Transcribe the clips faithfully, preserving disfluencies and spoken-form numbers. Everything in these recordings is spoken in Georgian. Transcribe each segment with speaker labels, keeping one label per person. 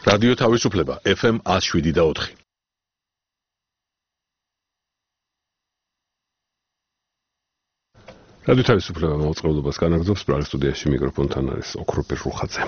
Speaker 1: რადიო თავისუფლება ეფ ემ one oh seven და four. რადიო თავისუფლება მოწყობილობას განაგრძობს პრაღის სტუდიაში მიკროფონთან არის ოქროპირ რუხაძე.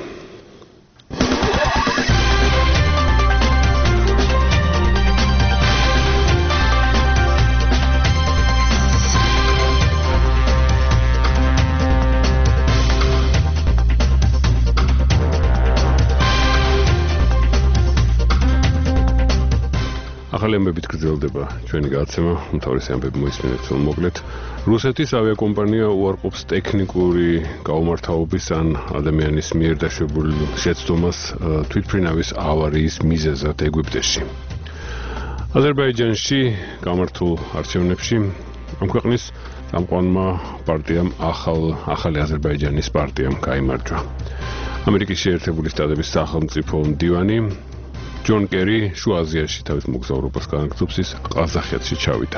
Speaker 1: ახალი ამბებით გრძელდება ჩვენი გადაცემა, უმთავრესი ამბები მოისმინეთ მოგლეთ. რუსეთის ავიაკომპანია უარყოფს ტექნიკური გაუმართავობის ან ადამიანის მიერ დაშვებულ შეცდომას თვითმფრინავის ავარიის მიზეზად ეგვიპტეში. აზერბაიჯანში გამართულ არჩევნებში ამ ქვეყნის წამყვანმა პარტიამ ახალ ახალი აზერბაიჯანის პარტიამ გაიმარჯვა. ამერიკის შეერთებული შტატების სახელმწიფო მდივანი ჯონ კერი შუა აზიაში თავის მოგზაურობას განაგრძობს, ის ყაზახეთში ჩავიდა.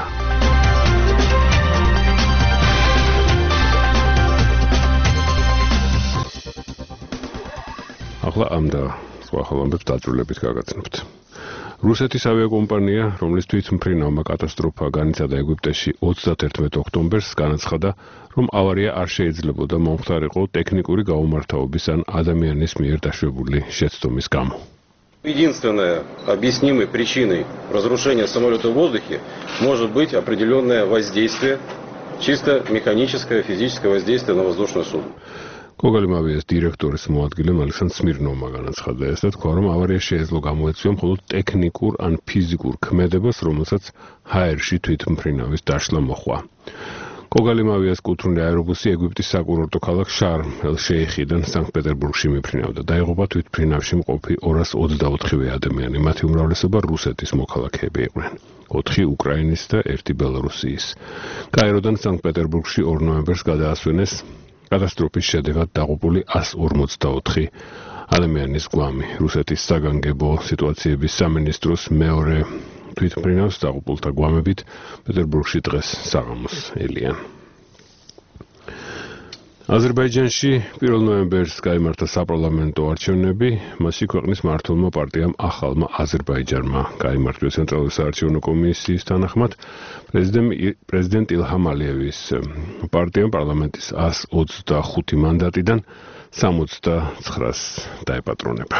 Speaker 1: ახლა ამ და სხვა ახალამბებს დაძრულებით გაგაცნობთ. რუსეთის ავიაკომპანია, რომლის თვითმფრინავმა კატასტროფა განიცადა ეგვიპტეში ოცდაათერთმეტ ოქტომბერს, განაცხადა, რომ ავარია არ შეიძლებოდა მომხდარიყო ტექნიკური გაუმართავობის ან ადამიანის მიერ დაშვებული შეცდომის გამო.
Speaker 2: Единственной объяснимой причиной разрушения самолета в воздухе может быть определенное воздействие, чисто механическое, физическое воздействие на воздушное судно.
Speaker 1: Когальмавиас директორის მოადგილემ ალექსანდრ სმირნოვმა განაცხადა ეს და თქვა, რომ ავარია შეეძლო გამოეწვია მხოლოდ ტექნიკურ ან ფიზიკურ ქმედებას, რომელსაც ჰაერში თვითმფრინავის დაშლა მოჰყვა. კოგალიმავიას კუთვნილი აერობუსი ეგვიპტის საკურორტო ქალაქ შარმ ელ-შეიხიდან სანქტ-პეტერბურგში მიფრინავდა. დაიღუპა თვითმფრინავში მყოფი ორას ოცდაოთხივე ადამიანი, მათი უმრავლესობა რუსეთის მოქალაქეები იყვნენ. ოთხი უკრაინის და ერთი ბელარუსიის. კაიროდან სანქტ-პეტერბურგში ორ ნოემბერს გადაასვენეს კატასტროფის შედეგად დაღუპული one forty-four ადამიანის გვამი. რუსეთის საგანგებო სიტუაციების სამინისტროს მეორე თვითმფრინავს დაღუპულთა გვამებით პეტერბურგში დღეს საღამოს ელიან. აზერბაიჯანში პირველ ნოემბერს გაიმართა საპარლამენტო არჩევნები, მასში ქვეყნის მმართველმა პარტიამ ახალმა აზერბაიჯანმა გაიმარჯვა ცენტრალური საარჩევნო კომისიის თანახმად პრეზიდენტ ილჰამ ალიევის პარტიამ პარლამენტის one twenty-five მანდატიდან sixty-nine-ს დაეპატრონება.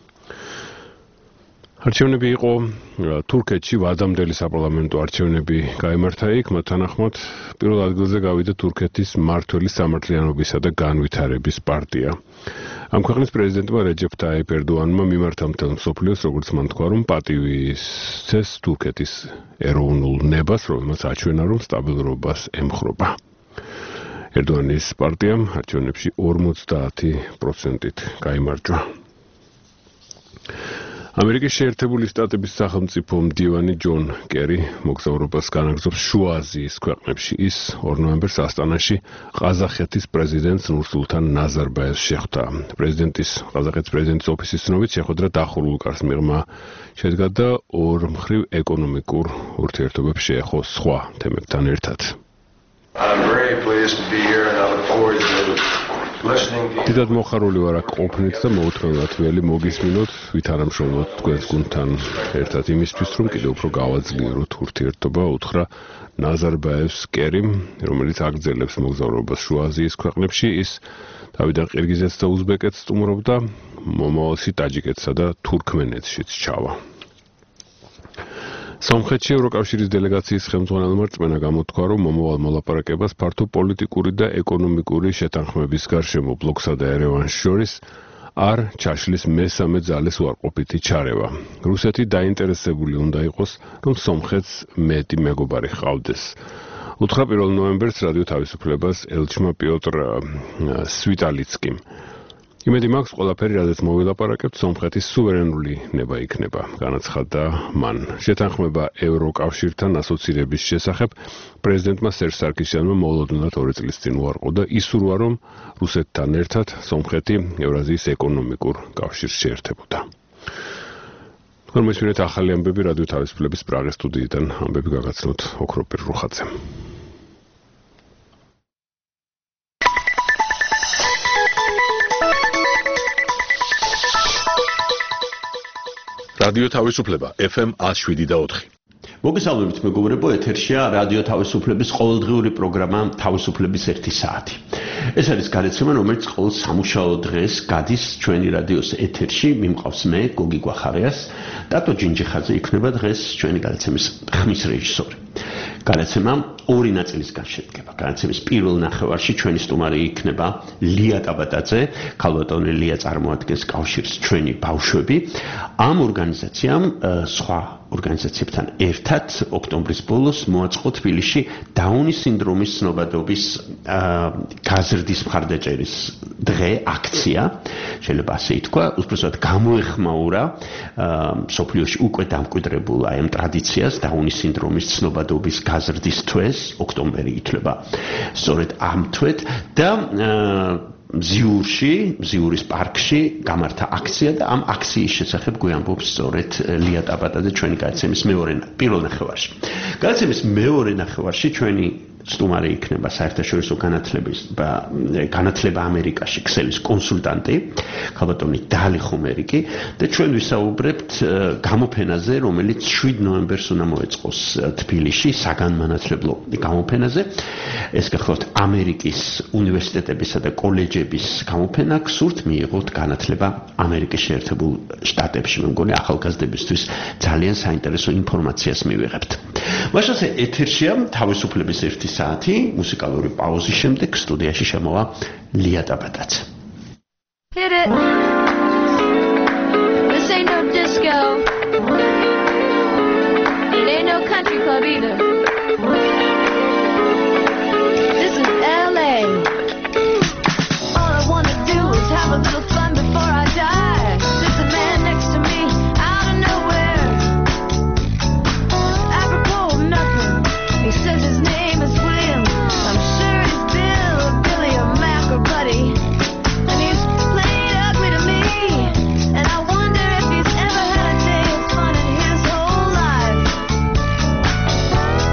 Speaker 1: არჩევნები იყო თურქეთში ვადამდელი საპარლამენტო არჩევნები გაიმართა იქ, მათ თანახმად პირველ ადგილზე გავიდა თურქეთის მმართველი სამართლიანობისა და განვითარების პარტია. ამ ქვეყნის პრეზიდენტმა რეჯეფ ტაიპ ერდოანმა მიმართა მთელ მსოფლიოს, როგორც მან თქვა, რომ პატივი სცეს თურქეთის ეროვნულ ნებას, რომელმაც აჩვენა, რომ სტაბილურობას ემხრობა. ერდოანის პარტიამ არჩევნებში forty პროცენტით გაიმარჯვა. ამერიკის შეერთებული შტატების სახელმწიფო მდივანი ჯონ კერი მოგზაურობას განაგრძობს შუა აზიის ქვეყნებში. ის ორ ნოემბერს ასტანაში ყაზახეთის პრეზიდენტს ნურსულთან ნაზარბაევს შეხვდა. პრეზიდენტის ყაზახეთის პრეზიდენტის ოფისის ცნობით შეხვედრა დახურულ კარს მიღმა შედგა და ორმხრივ ეკონომიკურ ურთიერთობებს შეეხო სხვა თემებთან ერთად.
Speaker 3: I'm very pleased to be here and I look forward to
Speaker 1: დიდად მოხარული ვარ აქ ყოფნით და მოუთხოვთ ველი მოგისმინოთ, ვითარამშრომლოთ თქვენს გუნდთან ერთად იმისთვის, რომ კიდევ უფრო გავაძლიეროთ ურთიერთობა, უთხრა ნაზარბაევს კერიმ, რომელიც აგრძელებს მოგზაურობას შუა აზიის ქვეყნებში. ის თავიდან ყირგიზეთს და უზბეკეთს სტუმრობდა, მომავალში ტაჯიკეთსა და თურქმენეთშიც ჩავა. სომხეთში ევროკავშირის დელეგაციის ხელმძღვანელმა რწმენა გამოთქვა, რომ მომავალ მოლაპარაკებას ფართო პოლიტიკური და ეკონომიკური შეთანხმების გარშემო ბლოკსა და ერევანს შორის არ ჩაშლის მესამე ძალის უარყოფითი ჩარევა. რუსეთი დაინტერესებული უნდა იყოს, რომ სომხეთს მეტი მეგობარი ჰყავდეს. უთხრა პირველ ნოემბერს რადიო თავისუფლებას ელჩმა პიოტრ სვიტალიცკიმ. იმედი მაქვს, ყველაფერი, რადგან მოვილაპარაკებთ, სომხეთის სუვერენული ნება იქნება, განაცხადა მან. შეთანხმება ევროკავშირთან ასოცირების შესახებ პრეზიდენტმა სერჟ სარკისიანმა მოულოდნელად ორი წლის წინ უარყო და ისურვა, რომ რუსეთთან ერთად სომხეთი ევრაზიის ეკონომიკურ კავშირს შეერთებოდა. თქვენ მოისმინეთ ახალი ამბები რადიო თავისუფლების პრაღის სტუდიიდან, ამბები გაგაცნოთ ოქროპირ რუხაძემ.
Speaker 4: რადიო თავისუფლება эф эм one oh seven და four.
Speaker 5: მოგესალმებით მეგობრებო, ეთერშია რადიო თავისუფლების ყოველდღიური პროგრამა თავისუფლების ერთი საათი. ეს არის გადაცემა, რომელიც ყოველ სამუშაო დღეს გადის ჩვენი რადიოს ეთერში, მიმყავს მე, გოგი გვახარიას, დატო ჯინჯიხაძე იქნება დღეს ჩვენი გადაცემის ხმის რეჟისორი. გადაცემა ორი ნაწილისგან შედგება. გადაცემის პირველ ნახევარში ჩვენი სტუმარი იქნება ლია ტაბატაძე, ქალბატონი ლია წარმოადგენს კავშირს ჩვენი ბავშვები. ამ ორგანიზაციამ სხვა ორგანიზაციებთან ერთად ოქტომბრის ბოლოს მოაწყო თბილისში დაუნის სინდრომის ცნობადობის გაზრდის მხარდაჭერის დღე, აქცია, შეიძლება ასე ითქვა, უბრალოდ გამოეხმაურა მსოფლიოში უკვე დამკვიდრებულ აი ამ ტრადიციას დაუნის სინდრომის ცნობადობის გაზრდის თვეს, ოქტომბერი ითვლება სწორედ ამ თვედ და მზიურში, მზიურის პარკში გამართა აქცია და ამ აქციის შესახებ გვიამბობს სწორედ ლია ტაბატაძე ჩვენი გადაცემის მეორე პირველ ნახევარში. გადაცემის მეორე ნახევარში ჩვენი სტუმარი იქნება საერთაშორისო განათლების განათლება ამერიკაში ქსელის კონსულტანტი, ქალბატონი დალი ხომერიკი და ჩვენ ვისაუბრებთ გამოფენაზე, რომელიც შვიდ ნოემბერს უნდა მოეწყოს თბილისში, საგანმანათლებლო გამოფენაზე. ეს გახლავთ ამერიკის უნივერსიტეტებისა და კოლეჯების გამოფენა, გსურთ მიიღოთ განათლება ამერიკის შეერთებულ შტატებში. მე მგონი ახალგაზრდებისთვის ძალიან საინტერესო ინფორმაციას მივიღებთ. მაშასე ეთერშია თავისუფლების ერთი საათი, მუსიკალური პაუზის შემდეგ სტუდიაში შემოვა ლია ტაბატაძე.
Speaker 6: Hit it. This ain't no disco. It ain't no country club either. This is L A. All I wanna do is have a little fun before I die. There's a man next to me out of nowhere. Apropos of nothing, he says his name is William. I'm sure he's Bill or Billy or Mac or Buddy. And he's played ugly to me. And I wonder if he's ever had a day of fun in his whole life.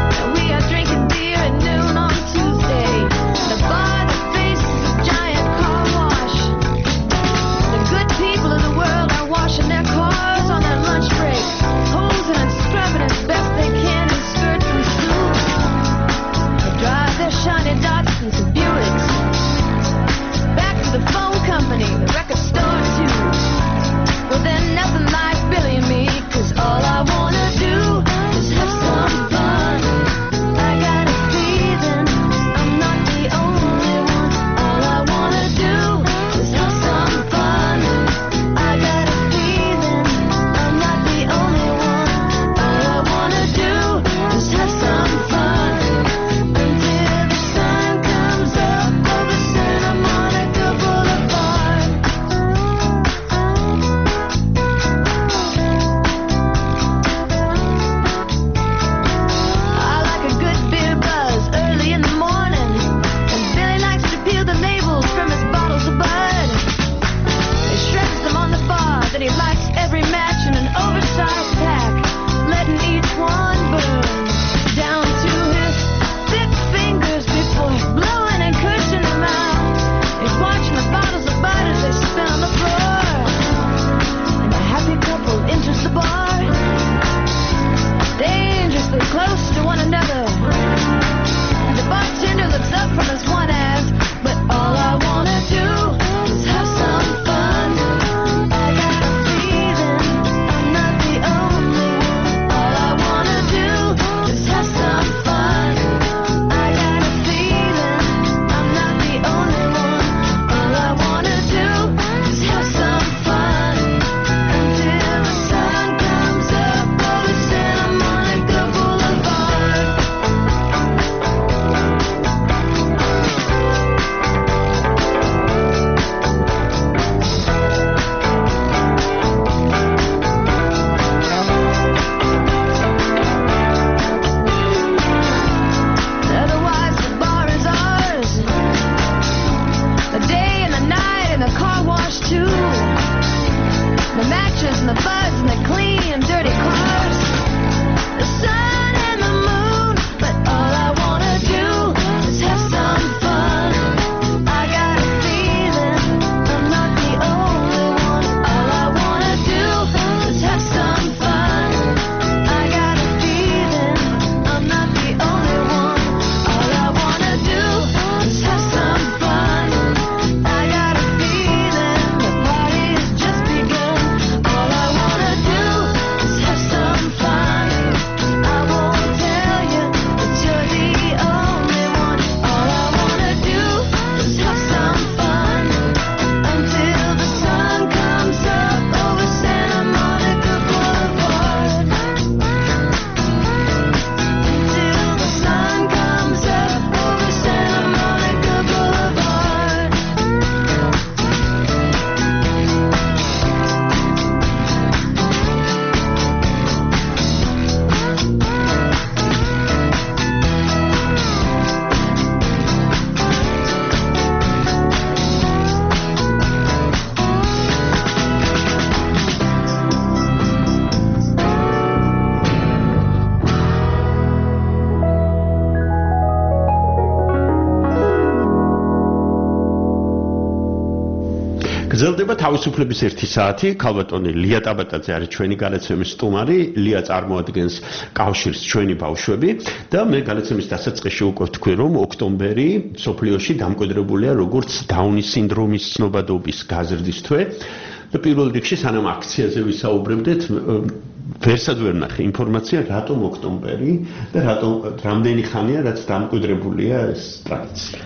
Speaker 5: გრძელდება თავისუფლების ერთი საათი. ქალბატონი ლია ტაბატაძე არის ჩვენი გადაცემის სტუმარი. ლია წარმოადგენს კავშირს ჩვენი ბავშვები და მე გადაცემის დასაწყისში უკვე ვთქვი, რომ ოქტომბერი სოფლიოში დამკვიდრებულია როგორც დაუნის სინდრომის ცნობადობის გაზრდის თვე. და პირველ რიგში სანამ აქციაზე ვისაუბრებდეთ, ვერსად ვერ ნახე ინფორმაცია რატომ ოქტომბერი და რატომ რამდენი ხანია რაც დამკვიდრებულია ეს ტრადიცია.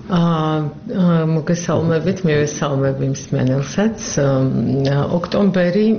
Speaker 7: აა მოგესალმებით, მივესალმები მსმენელსაც. ოქტომბერი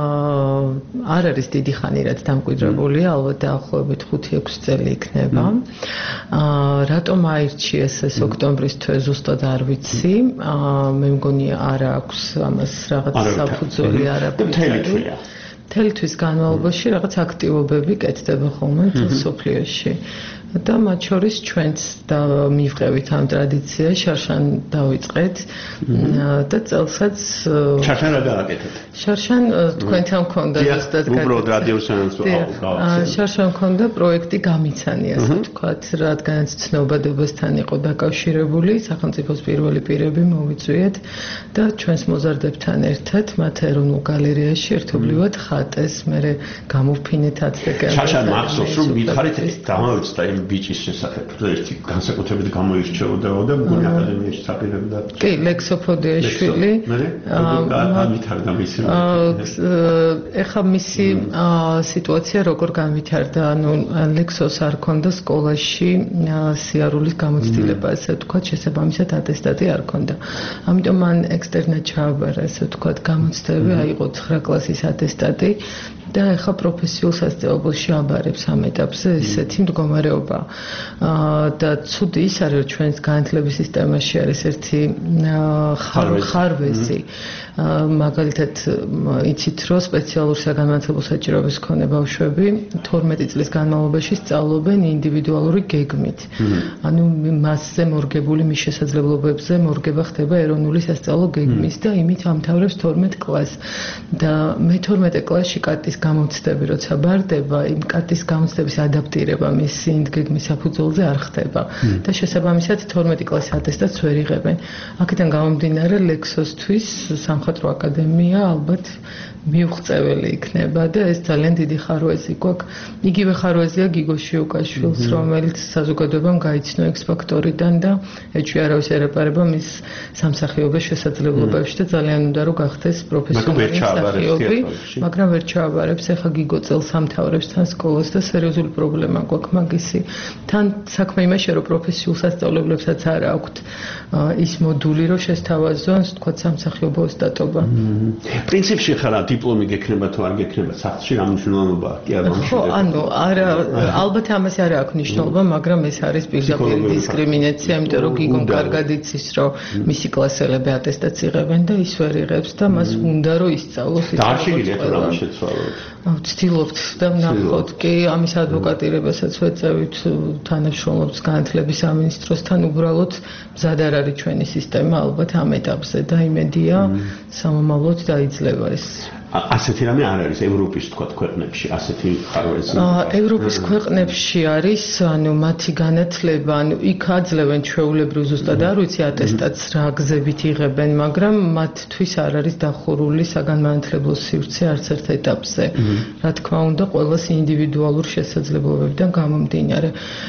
Speaker 7: არ არის დიდი ხანი რაც დამკვიდრებულია, ალბათ დაახლოებით ხუთი ექვსი წელი იქნება. აა რატომ აირჩიეს ეს ოქტომბრის თვე ზუსტად არ ვიცი. აა მე მგონი არ აქვს ამას რაღაც საფუძველი არაფერი. თელთვის განმავლობაში რაღაც აქტივობები კეთდება ხოლმე სოფლიოში. და მათ შორის ჩვენც და მივყევით ამ ტრადიციას, შარშან დავიწყეთ და წელსაც
Speaker 5: შარშან რა გააკეთეთ?
Speaker 7: შარშან თქვენთან მქონდა ზუსტად
Speaker 5: უბრალოდ რადიოსანაც
Speaker 7: შარშან მქონდა პროექტი გამიცანი, ასე ვთქვათ, რადგანაც ცნობადებასთან იყო დაკავშირებული, სახელმწიფოს პირველი პირები მოვიწვიეთ და ჩვენს მოზარდებთან ერთად მათ ეროვნულ გალერეაში ერთობლივად ხატეს, მერე გამოვფინეთ აცდეკა.
Speaker 5: შარშან მახსოვს რომ მითხარით დამავიწყდა იმ ბიჭის შესახებ, ერთი განსაკუთრებით გამოირჩეოდა და მგონი აკადემიაში წაპირებდა.
Speaker 7: კი, ლექსოფოდიაშვილი.
Speaker 5: განვითარდა მისი.
Speaker 7: ეხლა მისი სიტუაცია როგორ განვითარდა? ანუ ლექსოს არ ქონდა სკოლაში სიარულის გამოცდილება, ასე ვთქვათ, შესაბამისად ატესტატი არ ქონდა. ამიტომ მან ექსტერნად ჩააბარა, ასე ვთქვათ, გამოცდები, აიღო ცხრა კლასის ატესტატი. და ეხლა პროფესიულ სასწავლებელში აბარებს ამ ეტაპზე ესეთი მდგომარეობა. და ცუდი ის არის, რომ ჩვენს განათლების სისტემაში არის ერთი ხარვეზი. მაგალითად, იცით, რომ სპეციალური საგანმანათლებლო საჭიროების მქონე ბავშვები თორმეტი წლის განმავლობაში სწავლობენ ინდივიდუალური გეგმით. ანუ მასზე მორგებული, მის შესაძლებლობებზე მორგება ხდება ეროვნული სასწავლო გეგმის და იმით ამთავრებს თორმეტ კლასს. და მეთორმეტე კლასში კატის გამოცდები როცა ბარდება, იმ კატის გამოცდების ადაპტირება მის ინდგეგმის საფუძველზე არ ხდება და შესაბამისად თორმეტი კლასის ატესტატს ვერ იღებენ. აქედან გამომდინარე ლექსოსთვის სამხატვრო აკადემია ალბათ მიუღწეველი იქნება და ეს ძალიან დიდი ხარვეზი გვაქვს. იგივე ხარვეზია გიგო შიუკაშვილს, რომელიც საზოგადოებამ გაიცნო ექს-ფაქტორიდან და ეჭვი არავის ერეპარება მის სამსახიობო შესაძლებლობებში და ძალიან უნდა რომ გახდეს პროფესიონალი მსახიობი, მაგრამ ვერ ჩააბარებს. ეხლა გიგო წელს ამთავრებს თან სკოლას და სერიოზული პრობლემა გვაქვს მაგისი. თან საქმე იმაშია, რომ პროფესიულ სასწავლებლებსაც არ აქვთ ის მოდული, რომ შესთავაზონ, თქვათ, სამსახიობო სტატობა.
Speaker 5: პრინციპში ხარა დიპლომი გექნება თუ არ გექნება სახლში რა მნიშვნელობა აქვს? კი არა,
Speaker 7: ხო, ანუ არა, ალბათ ამას არ აქვს მნიშვნელობა, მაგრამ ეს არის პირდაპირ დისკრიმინაცია, იმიტომ რომ გიგომ კარგად იცის, რომ მისი კლასელები ატესტატს იღებენ და ის ვერ იღებს და მას უნდა რომ ისწავლოს ის.
Speaker 5: და არ შეგიძლია თუ რამე შეცვალოთ.
Speaker 7: ვცდილობთ და ვნახოთ, კი, ამის ადვოკატირებასაც ვეწევით, თანამშრომლობთ განათლების სამინისტროსთან, უბრალოდ მზად არ არის ჩვენი სისტემა ალბათ ამ ეტაპზე და იმედია სამომავლოდ დაიძლება ეს.
Speaker 5: ასეთი რამე არ არის ევროპის თქვა ქვეყნებში, ასეთი ხარვეზი.
Speaker 7: ევროპის ქვეყნებში არის, ანუ მათი განათლება, ანუ იქ აძლევენ ჩვეულებრივ ზუსტად არ ვიცი ატესტატს რა გზებით იღებენ, მაგრამ მათთვის არ არის დახურული საგანმანათლებლო სივრცე არც ერთ ეტაპზე. რა თქმა უნდა, ყველას ინდივიდუალურ შესაძლებლობებიდან გამომდინარე.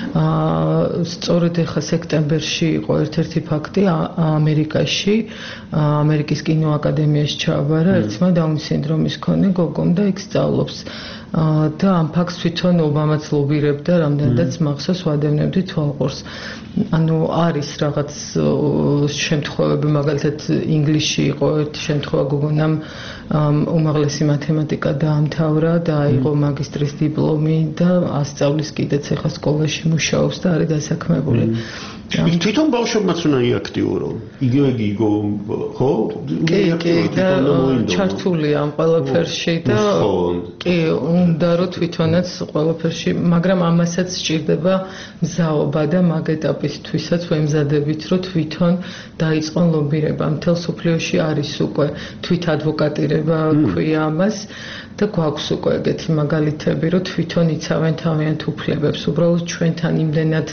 Speaker 7: სწორედ ახლა სექტემბერში იყო ერთ-ერთი ფაქტი ამერიკაში, ამერიკის კინოაკადემიაში ჩააბარა ერთმა დაუნის სინდრომის მქონე გოგომ და იქ სწავლობს. და ამ ფაქტს თვითონ ობამაც ლობირებდა, რამდენადაც მახსოვს ვადევნებდი თვალყურს. ანუ არის რაღაც შემთხვევები, მაგალითად ინგლისში იყო ერთი შემთხვევა, გოგონამ უმაღლესი მათემატიკა დაამთავრა და აიღო მაგისტრის დიპლომი და ასწავლის კიდეც ახლა სკოლაში მუშაობს და არის დასაქმებული.
Speaker 5: თვითონ ბავშვებმაც უნდა იაქტიურო. იგივე გიგო, ხო?
Speaker 7: კი, კი, და ჩართულია ამ ყველაფერში და კი, უნდა რომ თვითონაც ყველაფერში, მაგრამ ამასაც სჭირდება მზაობა და მაგ ეტაპისთვისაც ვემზადებით, რომ თვითონ დაიწყონ ლობირება. მთელ სოფლიოში არის უკვე თვით ადვოკატირება ქვია ამას და გვაქვს უკვე ეგეთი მაგალითები, რომ თვითონ იცავენ თავიანთ უფლებებს. უბრალოდ ჩვენთან იმდენად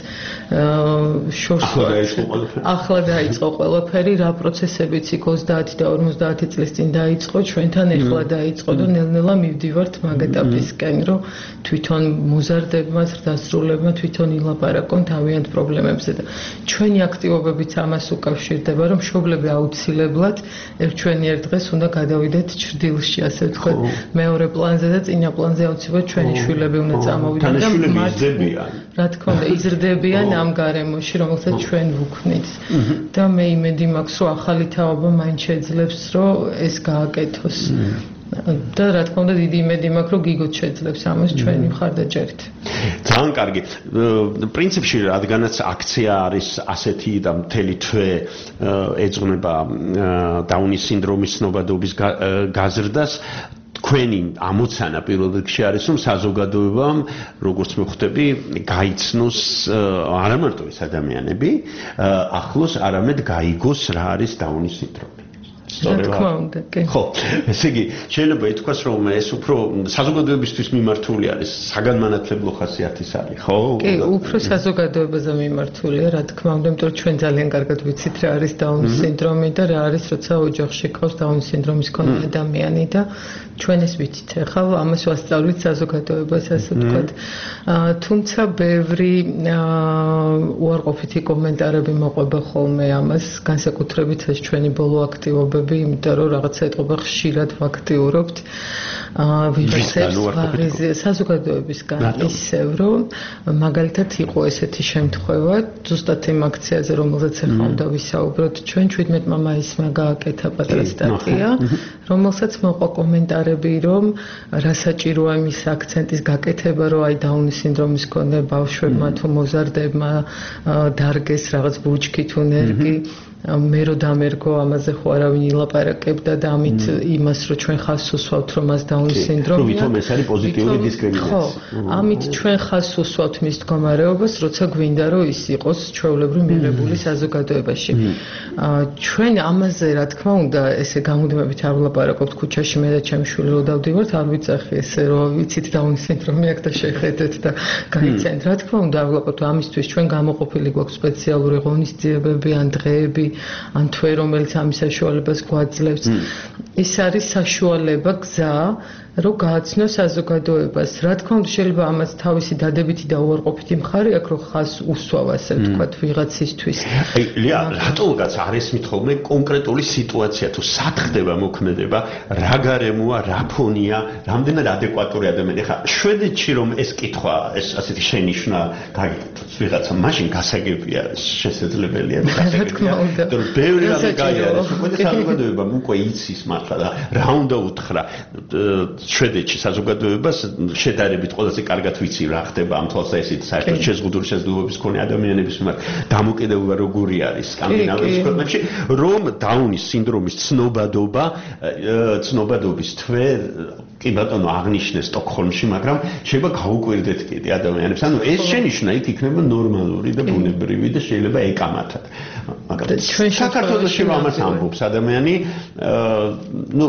Speaker 7: შორს ახლა დაიწყო ყველაფერი, რა პროცესებიც იქ ოცდაათი და ორმოცდაათი წლის წინ დაიწყო, ჩვენთან ეხლა დაიწყო და ნელ-ნელა მივდივართ მაგ ეტაპისკენ, რომ თვითონ მოზარდებმა, ზრდასრულებმა თვითონ ილაპარაკონ თავიანთ პრობლემებზე და ჩვენი აქტივობებიც ამას უკავშირდება, რომ მშობლები აუცილებლად ერთჩვენიერ დღეს უნდა გადავიდეთ ჭრდილში, ასე ვთქვათ, მეორე პლანზე და წინა პლანზე აუცილებლად ჩვენი შვილები უნდა წამოვიდნენ და მათ რა თქმა უნდა იზრდებიან ამ გარემოში, რომელსაც ჩვენ ვუქმნით. და მე იმედი მაქვს, რომ ახალი თაობა მაინც შეძლებს, რომ ეს გააკეთოს. და რა თქმა უნდა დიდი იმედი მაქვს, რომ გიგოც შეძლებს ამას ჩვენი მხარდაჭერით.
Speaker 5: ძალიან კარგი. პრინციპში რადგანაც აქცია არის ასეთი და მთელი თვე ეძღვნება დაუნის სინდრომის ცნობადობის გაზრდას, თქვენი ამოცანა პირველ რიგში არის, რომ საზოგადოებამ, როგორც მოხვდები, გაიცნოს არა მარტო ეს ადამიანები, ახლოს არამედ გაიგოს რა არის დაუნის სინდრომი.
Speaker 7: რა თქმა უნდა, კი.
Speaker 5: ხო, ესე იგი, შეიძლება ითქვას, რომ ეს უფრო საზოგადოებისთვის მიმართული არის, საგანმანათლებლო ხასიათის არის, ხო?
Speaker 7: კი, უფრო საზოგადოებაზე მიმართულია, რა თქმა უნდა, იმიტომ რომ ჩვენ ძალიან კარგად ვიცით რა არის დაუნის სინდრომი და რა არის, როცა ოჯახში ყავს დაუნის სინდრომის მქონე ადამიანი და ჩვენ ეს ვიცით. ახლა ამას ვასწავლით საზოგადოებას, ასე ვთქვათ. თუმცა ბევრი უარყოფითი კომენტარები მოყვება ხოლმე ამას, განსაკუთრებით ეს ჩვენი ბოლო აქტივობები, იმიტომ რომ რაღაცა ეთყობა ხშირად ვაქტიურობთ. ვიღაცებს ვაღიზი საზოგადოებისგან ისევ, რომ მაგალითად იყო ესეთი შემთხვევა, ზუსტად იმ აქციაზე, რომელზეც ახლა უნდა ვისაუბროთ, ჩვენ ჩვიდმეტმა მაისმა გააკეთა პატარა სტატია, რომელსაც მოყვა კომენტარები, რომ რა საჭიროა იმის აქცენტის გაკეთება, რომ აი დაუნის სინდრომის მქონე ბავშვებმა თუ მოზარდებმა დარგეს რაღაც ბუჩქი თუ ნერგი. მე რო დამერგო ამაზე ხო არავინ ილაპარაკებდა და ამით იმას რომ ჩვენ ხაზს უსვავთ რომ მას დაუნის სინდრომია.
Speaker 5: ვითომ ეს არის პოზიტიური დისკრიმინაცია.
Speaker 7: ხო, ამით ჩვენ ხაზს უსვავთ მის მდგომარეობას, როცა გვინდა რომ ის იყოს ჩვეულებრივ მიღებული საზოგადოებაში. ჩვენ ამაზე რა თქმა უნდა ესე გამუდმებით არ ვლაპარაკობთ ქუჩაში მე და ჩემი შვილი რო დავდივართ, არ ვიცახი ესე რომ ვიცით დაუნის სინდრომი აქვს და შეხედეთ და გაიცანთ. რა თქმა უნდა არ ვლაპარაკობთ ამისთვის ჩვენ გამოყოფილი გვაქვს სპეციალური ღონისძიებები ან დღეები ან თვე რომელიც ამის საშუალებას გვაძლევს. ის არის საშუალება, გზა, რომ გააცნო საზოგადოებას. რა თქმა უნდა შეიძლება ამას თავისი დადებითი და უარყოფითი მხარე აქვს, რომ ხაზს უსვავ, ასე ვთქვათ, ვიღაცისთვის.
Speaker 5: აი, ლია, რატომღაც არ ესმით ხოლმე კონკრეტული სიტუაცია თუ სად ხდება მოქმედება, რა გარემოა, რა ფონია, რამდენად ადეკვატური ადამიანი. ხა შვედეთში რომ ეს კითხვა, ეს ասეთი შენიშვნა გაგიკეთოს ვიღაცა, მაშინ გასაგები არის, შესაძლებელია გასაგები.
Speaker 7: რა თქმა უნდა.
Speaker 5: იმიტომ რომ ბევრი რამე გაიარეს, უკვე საზოგადოებამ უკვე იცის მართლა და რა უნდა უთხრა შვედეთში საზოგადოებას შედარებით ყველაზე კარგად ვიცი რა ხდება ამ თვალსაჩინო საერთოდ შეზღუდული შესაძლებლობების მქონე ადამიანების მიმართ დამოკიდებულება როგორი არის სკანდინავიის ქვეყნებში, რომ დაუნის სინდრომის ცნობადობა, ცნობადობის თვე კი ბატონო აღნიშნეს სტოკჰოლმში, მაგრამ შეიძლება გაუკვირდეთ კიდე ადამიანებს. ანუ ეს შენიშვნა იქ იქნება ნორმალური და ბუნებრივი და შეიძლება ეკამათათ. მაგრამ საქართველოში ამას ამბობს ადამიანი, ну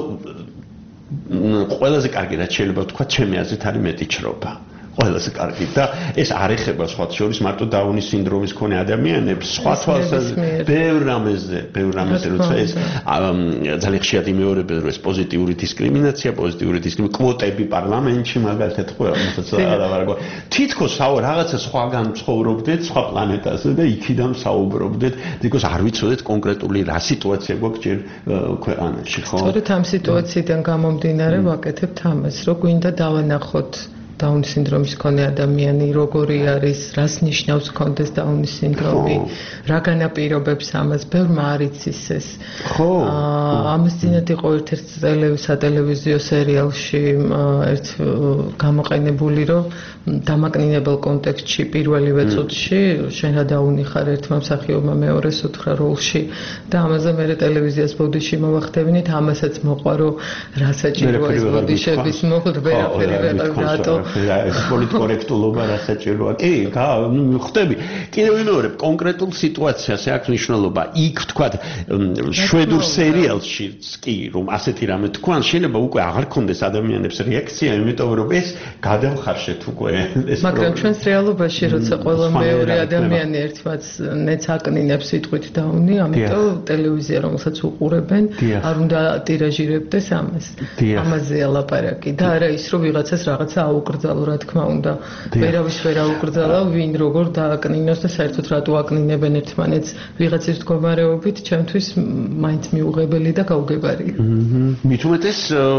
Speaker 5: ყველაზე კარგი რაც შეიძლება ვთქვა, ჩემი აზრით არის მეტიჩრობა. ყველაზე კარგი და ეს არ ეხება სხვა შორის მარტო დაუნის სინდრომის მქონე ადამიანებს, სხვა თვალსაზრისით ბევრ რამეზე, ბევრ რამეზე, როცა ეს ძალიან ხშირად იმეორებენ, რომ ეს პოზიტიური დისკრიმინაცია, პოზიტიური დისკრიმინაცია, კვოტები პარლამენტში მაგალითად ხო, რომელსაც აღარაგო. თითქოს საო რაღაცა სხვაგან ცხოვრობდეთ, სხვა პლანეტაზე და იქიდან საუბრობდეთ, თითქოს არ ვიცოდეთ კონკრეტული რა სიტუაცია გვაქვს ჯერ ქვეყანაში, ხო?
Speaker 7: სწორედ ამ სიტუაციიდან გამომდინარე ვაკეთებთ ამას, რომ გვინდა დავანახოთ დაუნის სინდრომის მქონე ადამიანი როგორი არის, რას ნიშნავს კონდეს დაუნის სინდრომი, რა განაპირობებს ამას, ბევრმა არ იცის ეს.
Speaker 5: ხო.
Speaker 7: ამას წინათ იყო ერთ-ერთ სატელევიზიო სერიალში ერთ გამოყენებული, რომ დამაკნინებელ კონტექსტში პირველივე წუთში შენ რა დაუნი ხარ ერთმა მსახიობმა მეორეს უთხრა როლში და ამაზე მე ტელევიზიას ბოდიში მოვახდევინით, ამასაც მოყვა რომ რა საჭიროა ეს ბოდიშების მოხდა ვერაფერი ვეღარ რატო
Speaker 5: ეს პოლიტკორექტულობა რა საჭიროა. კი, ხვდები. კიდევ ვიმეორებ, კონკრეტულ სიტუაციას აქვს მნიშვნელობა. იქ თქვა შვედურ სერიალში კი რომ ასეთი რამე თქვან, შეიძლება უკვე აღარ ქონდეს ადამიანებს რეაქცია, იმიტომ რომ ეს გადავხარშეთ უკვე ეს
Speaker 7: მაგრამ ჩვენს რეალობაში როცა ყველა მეორე ადამიანი ერთმანეთს ნეც აკნინებს სიტყვით დაუნი, ამიტომ ტელევიზია რომელსაც უყურებენ, არ უნდა ტირაჟირებდეს ამას. ამაზეა ლაპარაკი და არა ის რომ ვიღაცას რაღაცა აუკრძალო, რა თქმა უნდა. ვერავის ვერ აუკრძალა, ვინ როგორ დააკნინოს და საერთოდ რატო აკნინებენ ერთმანეთს ვიღაცის მდგომარეობით, ჩემთვის მაინც მიუღებელი და გაუგებარია.
Speaker 5: მით უმეტეს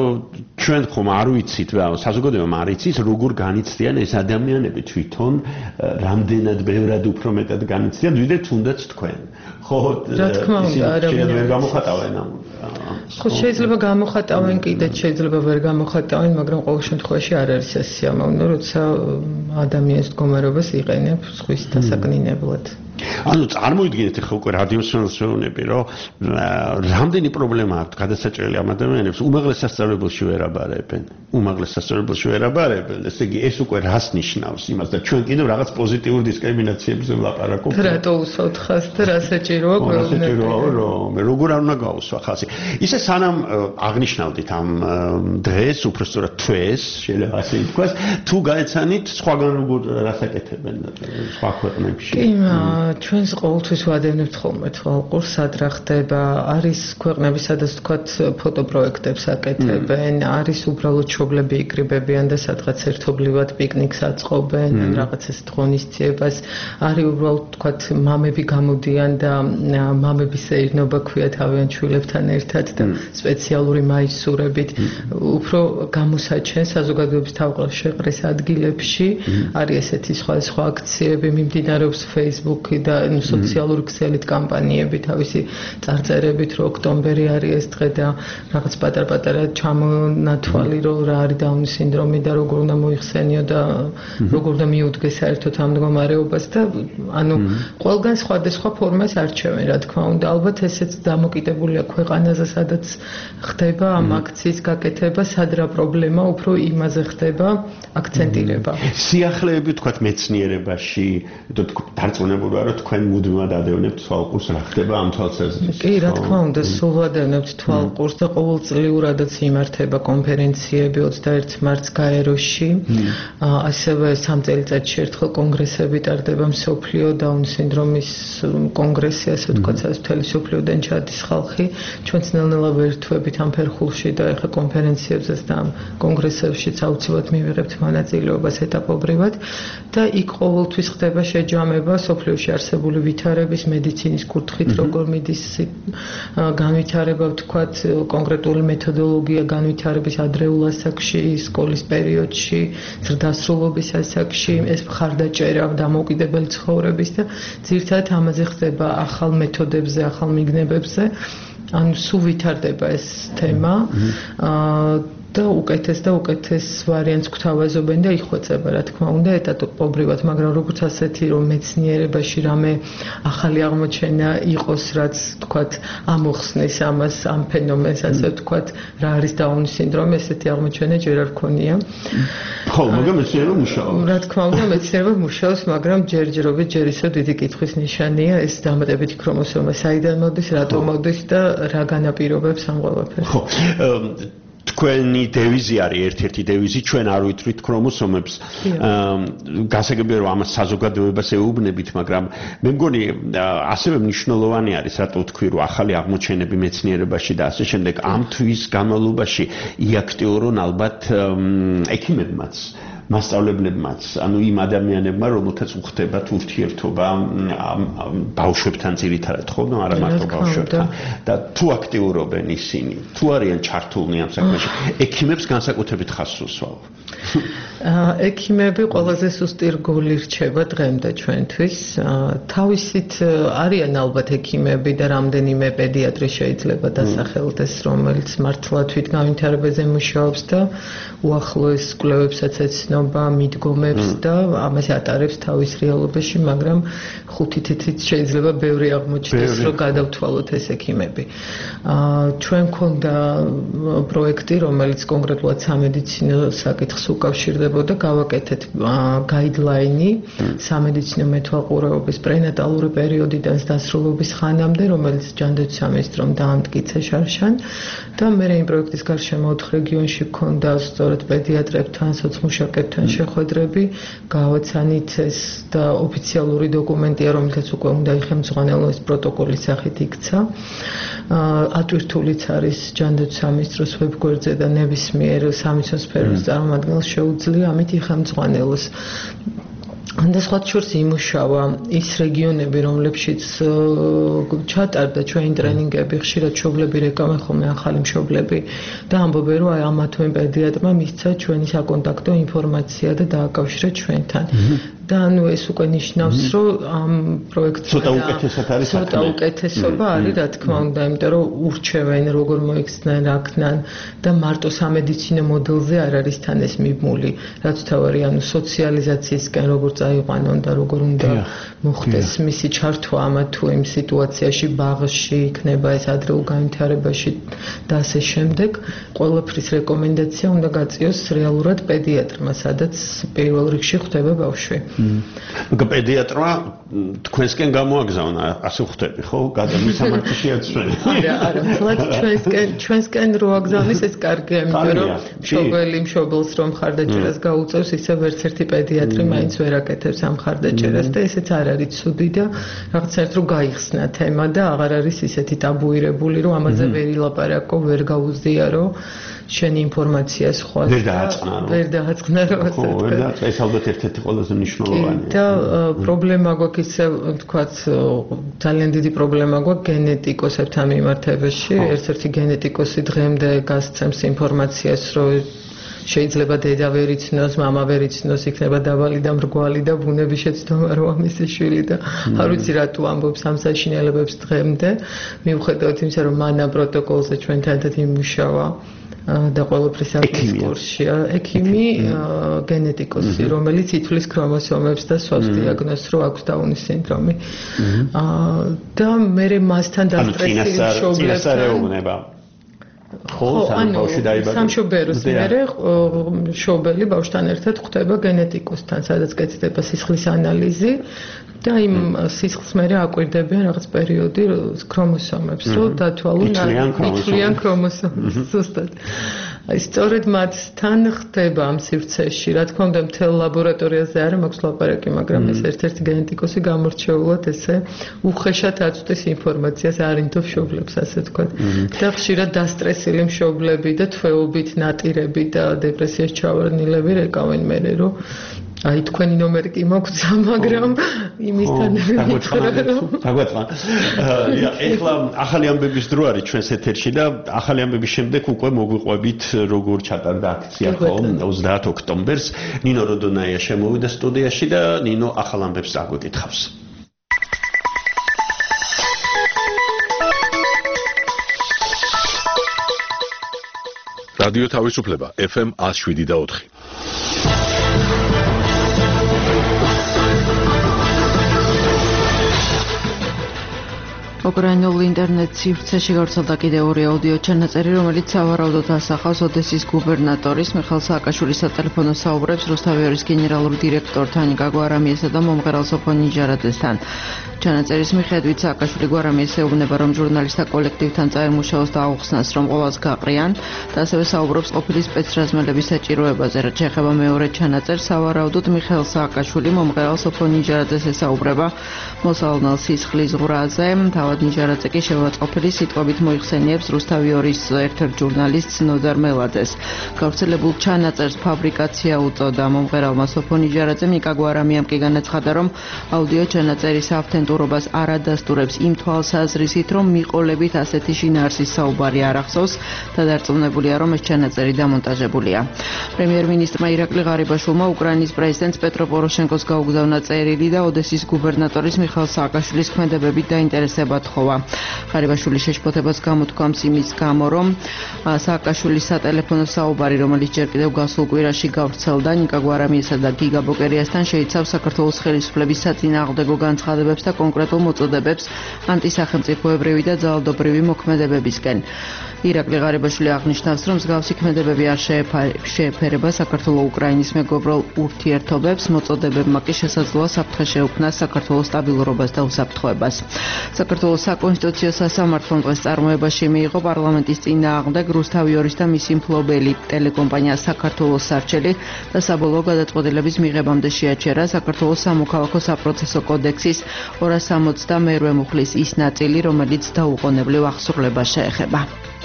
Speaker 5: ჩვენ ხომ არ ვიცით, საზოგადოებამ არ იცის, როგორ განიცდიან ეს ადამიანები თვითონ, რამდენად ბევრად უფრო მეტად განიცდიან, ვიდრე თუნდაც თქვენ. ხო,
Speaker 7: რა თქმა უნდა, არა
Speaker 5: ვერ გამოხატავენ ამ.
Speaker 7: ხო, შეიძლება გამოხატავენ კიდეც, შეიძლება ვერ გამოხატავენ, მაგრამ ყოველ შემთხვევაში არ არის ეს სიამოვნო, როცა ადამიანის მდგომარეობას იყენებ სხვის დასაკნინებლად.
Speaker 5: ანუ წარმოიდგინეთ ახლა უკვე რადიომსმენელები, რომ რამდენი პრობლემა აქვს გადასაჭრელი ამ ადამიანებს, უმაღლეს სასწავლებელში ვერ აბარებენ. უმაღლეს სასწავლებელში ვერ აბარებენ. ესე იგი, ეს უკვე რას ნიშნავს იმას და ჩვენ კიდევ რაღაც პოზიტიურ დისკრიმინაციებზე ვლაპარაკობთ.
Speaker 7: რატო უსვათ ხას და რა საჭიროა ყველგან?
Speaker 5: რომ როგორ არ უნდა გაუსვა ხასი. ისე სანამ აღნიშნავდით ამ დღეს, უბრალოდ თვეს, შეიძლება ასე ითქვას, თუ გაეცანით სხვაგან როგორ რასაკეთებენ სხვა ქვეყნებში.
Speaker 7: კი, ჩვენს ყოველთვის ვადევნებთ ხოლმე თვალყურს, სად რა ხდება, არის ქვეყნები, სადაც თქვათ ფოტოპროექტებს აკეთებენ, არის უბრალოდ მშობლები იკრიბებიან და სადღაც ერთობლივად პიკნიკს აწყობენ, რაღაცას ღონისძიებას, არის უბრალოდ თქვათ მამები გამოდიან და მამების ეირნობა ქვია თავიანთ შვილებთან ერთად და სპეციალური მაისურებით უფრო გამოსაჩენ საზოგადოების თავყრაშეყრის ადგილებში, არის ესეთი სხვა აქციები მიმდინარეობს Facebook და სოციალური ქსელით კამპანიები თავისი წარწერებით, რომ ოქტომბერი არის ეს დღე და რაღაც პატარ-პატარა ჩამონათვალი, რომ რა არის დაუნის სინდრომი და როგორ უნდა მოიხსენიო და როგორ უნდა მიუდგეს საერთოდ ამ მდგომარეობას და ანუ ყველგან სხვადასხვა ფორმას არჩევენ, რა თქმა უნდა. ალბათ ესეც დამოკიდებულია ქვეყანაზე, სადაც ხდება ამ აქციის გაკეთება, სად რა პრობლემა უფრო იმაზე ხდება აქცენტირება.
Speaker 5: სიახლეები თქვათ მეცნიერებაში, დარწმუნებულია, რომ თქვენ მუდმივად ადევნებთ თვალყურს რა ხდება ამ თვალსაზრისით.
Speaker 7: კი, რა თქმა უნდა, სულ ვადევნებთ თვალყურს და ყოველწლიურადაც იმართება კონფერენციები ოცდაერთი მარტს გაეროში. ასევე სამ წელიწადში ერთხელ კონგრესები ტარდება, მსოფლიო დაუნის სინდრომის კონგრესი, ასე ვთქვათ, მთელი მსოფლიოდან ჩადის ხალხი. ჩვენც ნელ-ნელა ვერთვებით ამ ფერხულში და ეხლა კონფერენციებზეც და ამ კონგრესებშიც აუცილებლად მივიღებთ მონაწილეობას ეტაპობრივად და იქ ყოველთვის ხდება შეჯამება სოფლიოში არსებული ვითარების, მედიცინის კუთხით, როგორ მიდის განვითარება, ვთქვათ, კონკრეტული მეთოდოლოგია განვითარების ადრეულ ასაკში, სკოლის პერიოდში, ზრდასრულობის ასაკში, ეს მხარდაჭერა დამოუკიდებელი ცხოვრების და ძირითადად ამაზე ხდება ახალ მეთოდებზე, ახალ მიგნებებზე. ანუ სულ ვითარდება ეს თემა. და უკეთეს და უკეთეს ვარიანტს გვთავაზობენ და იხვეწება, რა თქმა უნდა, ეტაპობრივად, მაგრამ როგორც ასეთი რომ მეცნიერებაში რამე ახალი აღმოჩენა იყოს, რაც თქვათ ამოხსნის ამას, ამ ფენომენს, ასე ვთქვათ, რა არის დაუნის სინდრომი, ესეთი აღმოჩენა ჯერ არ ქონია.
Speaker 5: ხო, მაგრამ მეცნიერება მუშაობს.
Speaker 7: რა თქმა უნდა, მეცნიერება მუშაობს, მაგრამ ჯერჯერობით ჯერ ისევ დიდი კითხვის ნიშანია ეს დამატებითი ქრომოსომა საიდან მოდის, რატო მოდის და რა განაპირობებს ამ ყველაფერს.
Speaker 5: ხო. თქვენი დევიზი არის ერთ-ერთი დევიზი, ჩვენ არ ვითვლით ქრომოსომებს. გასაგებია რომ ამას საზოგადოებას ეუბნებით, მაგრამ მე მგონი ასევე მნიშვნელოვანი არის, რატო ვთქვი, რომ ახალი აღმოჩენები მეცნიერებაში და ასე შემდეგ ამ თვის განმავლობაში იაქტიურონ ალბათ ექიმებმაც. მასწავლებლებმაც, ანუ იმ ადამიანებმა, რომელთაც უხდებათ ურთიერთობა ბავშვებთან ძირითადად, ხო, და არა მარტო ბავშვებთან. და თუ აქტიურობენ ისინი, თუ არიან ჩართულნი ამ საქმეში, ექიმებს განსაკუთრებით ხაზს უსვავ.
Speaker 7: ექიმები ყველაზე სუსტი რგოლი რჩება დღემდე ჩვენთვის. თავისით არიან ალბათ ექიმები და რამდენიმე პედიატრი შეიძლება დასახელდეს, რომელიც მართლა თვითგანვითარებაზე მუშაობს და უახლოეს კვლევებსაც ეცნობს იცნობა მიდგომებს და ამას ატარებს თავის რეალობაში, მაგრამ ხუთი თითით შეიძლება ბევრი აღმოჩნდეს, რომ გადავთვალოთ ეს ექიმები. ჩვენ გვქონდა პროექტი, რომელიც კონკრეტულად სამედიცინო საკითხს უკავშირდებოდა, გავაკეთეთ გაიდლაინი სამედიცინო მეთვალყურეობის პრენატალური პერიოდიდან დასრულების ხანამდე, რომელიც ჯანდაცვის სამინისტრომ დაამტკიცა შარშან და მე იმ პროექტის გარშემო ოთხ რეგიონში გქონდა სწორედ პედიატრებთან, სოცმუშაკებთან შეხვედრები, გავაცანით ეს და ოფიციალური დოკუმენტია, რომელთაც უკვე უნდა იხელმძღვანელოს პროტოკოლის სახით იქცა. ატვირთულიც არის ჯანდაცვის სამინისტროს ვებგვერდზე და ნებისმიერ სამეცნიერო სფეროს წარმომადგენელს შეუძლია ამით იხელმძღვანელოს. და სხვა შორს იმუშავა ის რეგიონები, რომლებშიც ჩატარდა ჩვენი ტრენინგები, ხშირად მშობლები რეკავენ ხოლმე ახალი მშობლები და ამბობენ, რომ აი ამა თუ იმ პედიატრმა მისცა ჩვენი საკონტაქტო ინფორმაცია და დააკავშირა ჩვენთან. და ანუ ეს უკვე ნიშნავს, რომ ამ პროექტს
Speaker 5: ცოტა უკეთესად არის საქმე.
Speaker 7: ცოტა უკეთესობა არის, რა თქმა უნდა, იმიტომ რომ ურჩევენ როგორ მოიქცნენ, რა ქნან და მარტო სამედიცინო მოდელზე არ არის თან ეს მიბმული, რაც თავარი, ანუ სოციალიზაციისკენ როგორ წაიყვანონ და როგორ უნდა მოხდეს მისი ჩართვა ამა თუ იმ სიტუაციაში, ბაღში იქნება ეს ადრეულ განვითარებაში და ასე შემდეგ. ყველაფრის რეკომენდაცია უნდა გაწიოს რეალურად პედიატრმა, სადაც პირველ რიგში ხვდება ბავშვი.
Speaker 5: მაგრამ პედიატრმა თქვენსკენ გამოაგზავნა, ასე ხვდები, ხო? გადამისამართი შეაცვლენ.
Speaker 7: არა, არა, თლად ჩვენსკენ, ჩვენსკენ რო აგზავნის ეს კარგია, იმიტომ რომ მშობელი მშობელს რომ მხარდაჭერას გაუწევს, ისე ვერც ერთი პედიატრი მაინც ვერ აკეთებს ამ მხარდაჭერას და ესეც არ არის ცუდი და რაღაცა რო გაიხსნა თემა და აღარ არის ისეთი ტაბუირებული, რომ ამაზე ვერ ილაპარაკო, ვერ გაუზიარო. შენი ინფორმაცია სხვა
Speaker 5: ვერ დააწყნა რომ
Speaker 7: ვერ დააწყნა რომ ასე
Speaker 5: ხო ვერ დააწყნა ეს ალბათ ერთ-ერთი ყველაზე მნიშვნელოვანია
Speaker 7: და პრობლემა გვაქვს ისე თქვათ ძალიან დიდი პრობლემა გვაქვს გენეტიკოსებთან მიმართებაში ერთ-ერთი გენეტიკოსი დღემდე გასცემს ინფორმაციას რომ შეიძლება დედა ვერ იცნოს, მამა ვერ იცნოს, იქნება დაბალი და მრგვალი და ბუნების შეცდომა რომ ამისი შვილი და არ ვიცი რატო ამბობს ამ საშინელებებს დღემდე მიუხედავად იმისა რომ მანა პროტოკოლზე ჩვენთან ერთად იმუშავა და ყველაფრის არის კურსია ექიმი გენეტიკოსი რომელიც ითვლის ქრომოსომებს და სვავს დიაგნოზს რომ აქვს დაუნის სინდრომი და მე მასთან დასტრესილი მშობლებთან
Speaker 5: ხო, სამშობლოში დაიბადა.
Speaker 7: სამშობლოს მერე მშობელი ბავშვთან ერთად ხვდება გენეტიკოსთან, სადაც გეცდება სისხლის ანალიზი და იმ სისხლს მერე აკვირდებიან რაღაც პერიოდი ქრომოსომებს, რომ დათვალონ ითვლიან ქრომოსომებს ზუსტად. აი სწორედ მათთან ხდება ამ სივრცეში, რა თქმა უნდა მთელ ლაბორატორიაზე არ მაქვს ლაპარაკი, მაგრამ ეს ერთ-ერთი გენეტიკოსი გამორჩეულად ესე უხეშად აწვდის ინფორმაციას არინდო მშობლებს, ასე ვთქვათ. და ხშირად დასტრესილი მშობლები და თვეობით ნატირები და დეპრესიაში ჩავარდნილები რეკავენ მერე, რომ აი თქვენი ნომერი კი მოგცა, მაგრამ იმისთან
Speaker 5: დაგვეწყნა. ეხლა ახალი ამბების დრო არის ჩვენს ეთერში და ახალი ამბების შემდეგ უკვე მოგვიყვებით როგორ ჩატარდა აქცია ხომ ოცდაათი ოქტომბერს. ნინო როდონაია შემოვიდა სტუდიაში და ნინო ახალ ამბებს აგვიკითხავს.
Speaker 4: რადიო თავისუფლება ეფ ემ one oh seven და four.
Speaker 8: უკრაინულ ინტერნეტ სივრცეში გავრცელდა კიდევ ორი აუდიო ჩანაწერი, რომელიც სავარაუდოდ ასახავს ოდესის გუბერნატორის მიხეილ სააკაშვილის სატელეფონო საუბრებს რუსთავიორის გენერალური დირექტორთან ნიკა გვარამიესა და მომღერალ სოფონ ნიჟარაძესთან. ჩანაწერის მიხედვით სააკაშვილი გვარამიეს ეუბნება, რომ ჟურნალისტთა კოლექტივთან წაემუშაოს და აუხსნას, რომ ყოველს გაყრიან და ასევე საუბრობს ყოფილი სპეცრაზმელების საჭიროებაზე. რაც შეეხება მეორე ჩანაწერს, სავარაუდოდ მიხეილ სააკაშვილი მომღერალ სოფონ ნიჟარაძეს ესაუბრება მოსალნელ სისხლის ზღვრაზე. თავად ნიჟარაძე კი შევაწყობილი სიტყვებით მოიხსენიებს რუსთავიორის ერთ-ერთ ჟურნალისტს ნოდარ მელაძეს. გავრცელებულ ჩანაწერს ფაბრიკაცია უწოდა. მომღერალმა სოფონ ნიჟარაძემ ნიკა გვარამიამ კი განაცხადა, რომ აუდიო ჩანაწერის ავთენტურობას არ ადასტურებს იმ თვალსაზრისით, რომ მიყოლებით ასეთი შინაარსის საუბარი არ ახსოვს და დარწმუნებულია, რომ ეს ჩანაწერი დამონტაჟებულია. პრემიერ-მინისტრმა ირაკლი ღარიბაშვილმა უკრაინის პრეზიდენტს პეტრო პოროშენკოს გაუგზავნა წერილი და ოდესის გუბერნატორის მიხეილ სააკაშვილის ქმედებებით დაინტერესება მოთხოვა. ღარიბაშვილის შეშფოთებას გამოთქვამს იმის გამო, რომ სააკაშვილის სატელეფონო საუბარი, რომელიც ჯერ კიდევ გასულ კვირაში გავრცელდა ნიკა გვარამიესა და გიგა ბოკერიასთან, შეიცავს საქართველოს ხელისუფლების საწინააღმდეგო განცხადებებს და კონკრეტულ მოწოდებებს ანტისახელმწიფოებრივი და ძალადობრივი მოქმედებებისკენ. ირაკლი ღარიბაშვილი აღნიშნავს, რომ მსგავსი ქმედებები არ შეეფერება საქართველო-უკრაინის მეგობრულ ურთიერთობებს, მოწოდებებმა კი შესაძლოა საფრთხე შეუქმნას საქართველოს სტაბილურობას და უსაფრთხოებას. საქართველოს საკონსტიტუციო სასამართლომ დღეს წარმოებაში მიიღო პარლამენტის წინააღმდეგ რუსთავი ორის და მისი მფლობელი ტელეკომპანია საქართველოს სარჩელი და საბოლოო გადაწყვეტილების მიღებამდე შეაჩერა საქართველოს სამოქალაქო საპროცესო კოდექსის ორას სამოცდამეორე მუხლის ის ნაწილი, რომელიც დაუყოვნებლივ აღსრულებას შეეხება.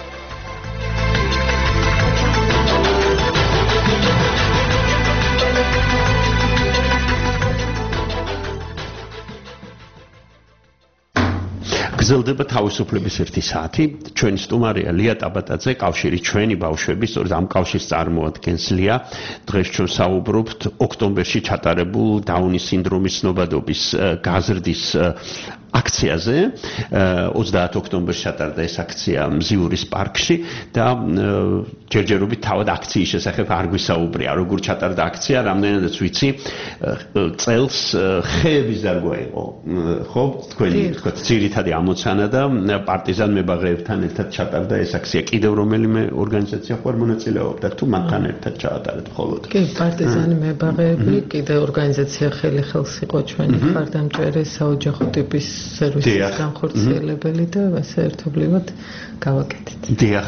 Speaker 5: გრძელდება თავისუფლების ერთი საათი. ჩვენი სტუმარია ლია ტაბატაძე, კავშირი ჩვენი ბავშვები, სწორედ ამ კავშირს წარმოადგენს ლია. დღეს ჩვენ საუბრობთ ოქტომბერში ჩატარებულ დაუნის სინდრომის ცნობადობის გაზრდის აქციაზე. ოცდაათი ოქტომბერში ჩატარდა ეს აქცია მზიურის პარკში და ჯერჯერობით თავად აქციის შესახებ არ გვისაუბრია, როგორ ჩატარდა აქცია, რამდენადაც ვიცი, წელს ხეების დარგვა იყო, ხო, თქვენი თქვა ძირითადი ამოცანა და პარტიზან მებაღეებთან ერთად ჩატარდა ეს აქცია. კიდევ რომელიმე ორგანიზაცია ხო არ მონაწილეობდა თუ მათთან ერთად ჩაატარეთ მხოლოდ?
Speaker 7: კი, პარტიზანი მებაღეები, კიდევ ორგანიზაცია ხელი ხელს იყო ჩვენი მხარდამჭერე საოჯახო ტიპის სერვისის განხორციელებელი და ასე ერთობლივად გავაკეთეთ.
Speaker 5: დიახ.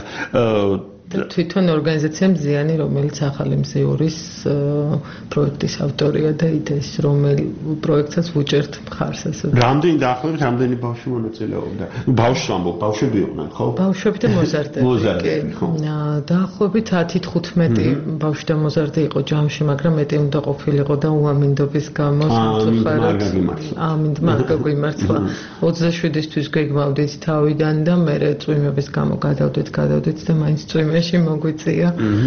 Speaker 7: თვითონ ორგანიზაცია მზიანი, რომელიც ახალი მზიურის პროექტის ავტორია და იდეის, რომელ პროექტსაც ვუჭერთ მხარს ასე.
Speaker 5: რამდენი დაახლოებით რამდენი ბავშვი მონაწილეობდა? ბავშვს ვამბობ, ბავშვები იყვნენ, ხო?
Speaker 7: ბავშვები და მოზარდები.
Speaker 5: მოზარდები, ხო.
Speaker 7: დაახლოებით ათი თხუთმეტი ბავშვი და მოზარდი იყო ჯამში, მაგრამ მეტი უნდა ყოფილიყო და უამინდობის გამო
Speaker 5: სამწუხაროდ.
Speaker 7: ამინდ მარგა გვიმართლა. ოცდაშვიდისთვის გეგმავდით თავიდან და მერე წვიმების გამო გადავდით, გადავდით და მაინც წვიმე მოგვიწია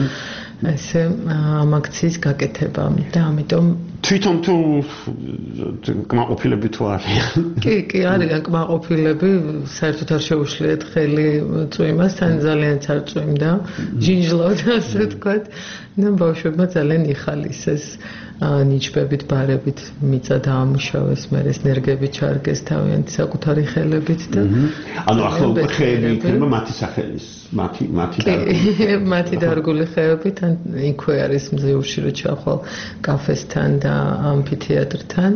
Speaker 7: ესე ამ აქციის გაკეთება და ამიტომ
Speaker 5: თვითონ თუ კმაყოფილები თუ არიან? კი,
Speaker 7: კი, არიან კმაყოფილები, საერთოდ არ შეუშლიათ ხელი წვიმას, თან ძალიან არ წვიმდა, ჯინჯლავდა ასე ვთქვათ, და ბავშვებმა ძალიან იხალისეს ნიჩბებით, ბარებით მიწა დაამუშავეს, მერე ნერგები ჩარგეს თავიანთი საკუთარი ხელებით და
Speaker 5: ანუ ახლა უკვე ხეები იქნება მათი სახელის, მათი მათი დარგული.
Speaker 7: მათი დარგული ხეები, თან იქვე არის მზიურში რო ჩახვალ კაფესთან და ამფითეატრთან,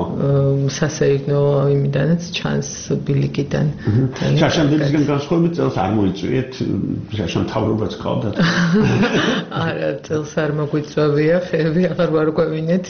Speaker 7: სასეირნო იმიდანაც ჩანს ბილიკიდან.
Speaker 5: შაშამდებისგან განსხვავებით წელს არ მოიწვიეთ, შაშამთავრობაც ყავდათ.
Speaker 7: არა, წელს არ მოგვიწვევია, ხეები აღარ ვარ გვევინეთ.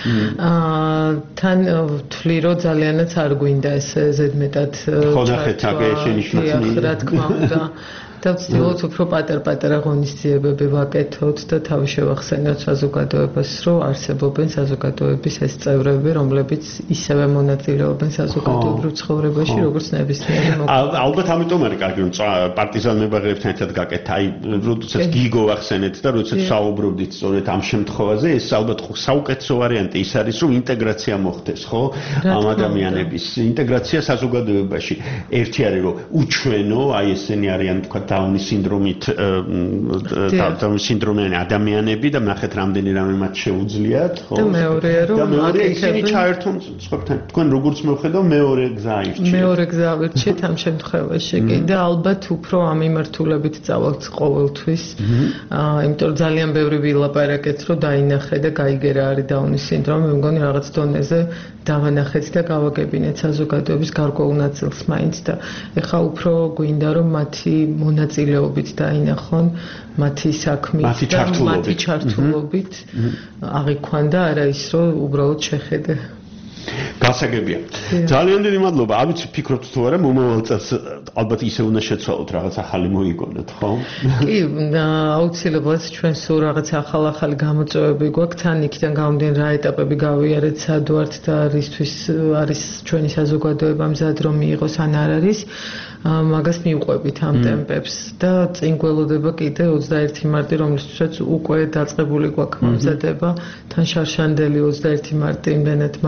Speaker 7: თან ვთვლი, რომ ძალიანაც არ გვინდა ეს ზედმეტად
Speaker 5: ხონახეთაგე შენიშნათნი.
Speaker 7: რა თქმა უნდა. და ვცდილობთ უფრო პატარ-პატარა ღონისძიებები ვაკეთოთ და თავი შევახსენოთ საზოგადოებას, რომ არსებობენ საზოგადოების ეს წევრები, რომლებიც ისევე მონაწილეობენ საზოგადოებრივ ცხოვრებაში, როგორც ნებისმიერი მოქალაქე.
Speaker 5: ალბათ ამიტომ არის კარგი, რომ პარტიზან მებაღეებთან ერთად გაკეთეთ. აი, როდესაც გიგო ახსენეთ და როდესაც საუბრობდით სწორედ ამ შემთხვევაზე, ეს ალბათ საუკეთესო ვარიანტი ის არის, რომ ინტეგრაცია მოხდეს, ხო? ამ ადამიანების ინტეგრაცია საზოგადოებაში. ერთი არის, რომ უჩვენო, აი ესენი არიან თქვა დაუნის სინდრომით დაუნის სინდრომიანი ადამიანები და ნახეთ რამდენი რამე მათ შეუძლიათ, ხო?
Speaker 7: და მეორეა რომ
Speaker 5: და მეორე ისინი ჩაერთონ სხვებთან. თქვენ როგორც მევხედავ მეორე გზა ირჩიეთ.
Speaker 7: მეორე გზა ვირჩიეთ ამ შემთხვევაში კი და ალბათ უფრო ამ მიმართულებით წავალთ ყოველთვის. აა იმიტომ რომ ძალიან ბევრი ვილაპარაკეთ, რომ დაინახე და გაიგე რა არის დაუნის სინდრომი, მე მგონი რაღაც დონეზე დავანახეთ და გავაგებინეთ საზოგადოების გარკვეულ ნაწილს მაინც და ეხა უფრო გვინდა რომ მათი მონაწილეობით დაინახონ მათი საქმით და მათი ჩართულობით აღიქვან და არა ის რომ უბრალოდ შეხედე.
Speaker 5: გასაგებია. ძალიან დიდი მადლობა. არ ვიცი ფიქრობთ თუ არა მომავალ წელს ალბათ ისე უნდა შეცვალოთ რაღაც ახალი მოიგონოთ, ხო?
Speaker 7: კი, აუცილებლად ჩვენ სულ რაღაც ახალ-ახალი გამოწვევები გვაქვს, თან იქიდან გამომდინარე რა ეტაპები გავიარეთ, სად ვართ და რისთვის არის ჩვენი საზოგადოება მზად რომ მიიღოს ან არ არის. მაგას მივყვებით ამ ტემპებს და წინ გველოდება კიდე ოცდაერთი მარტი, რომლისთვისაც უკვე დაწყებული გვაქვს მომზადება, თან შარშანდელი ოცდაერთი მარტი იმდენად მასშტაბური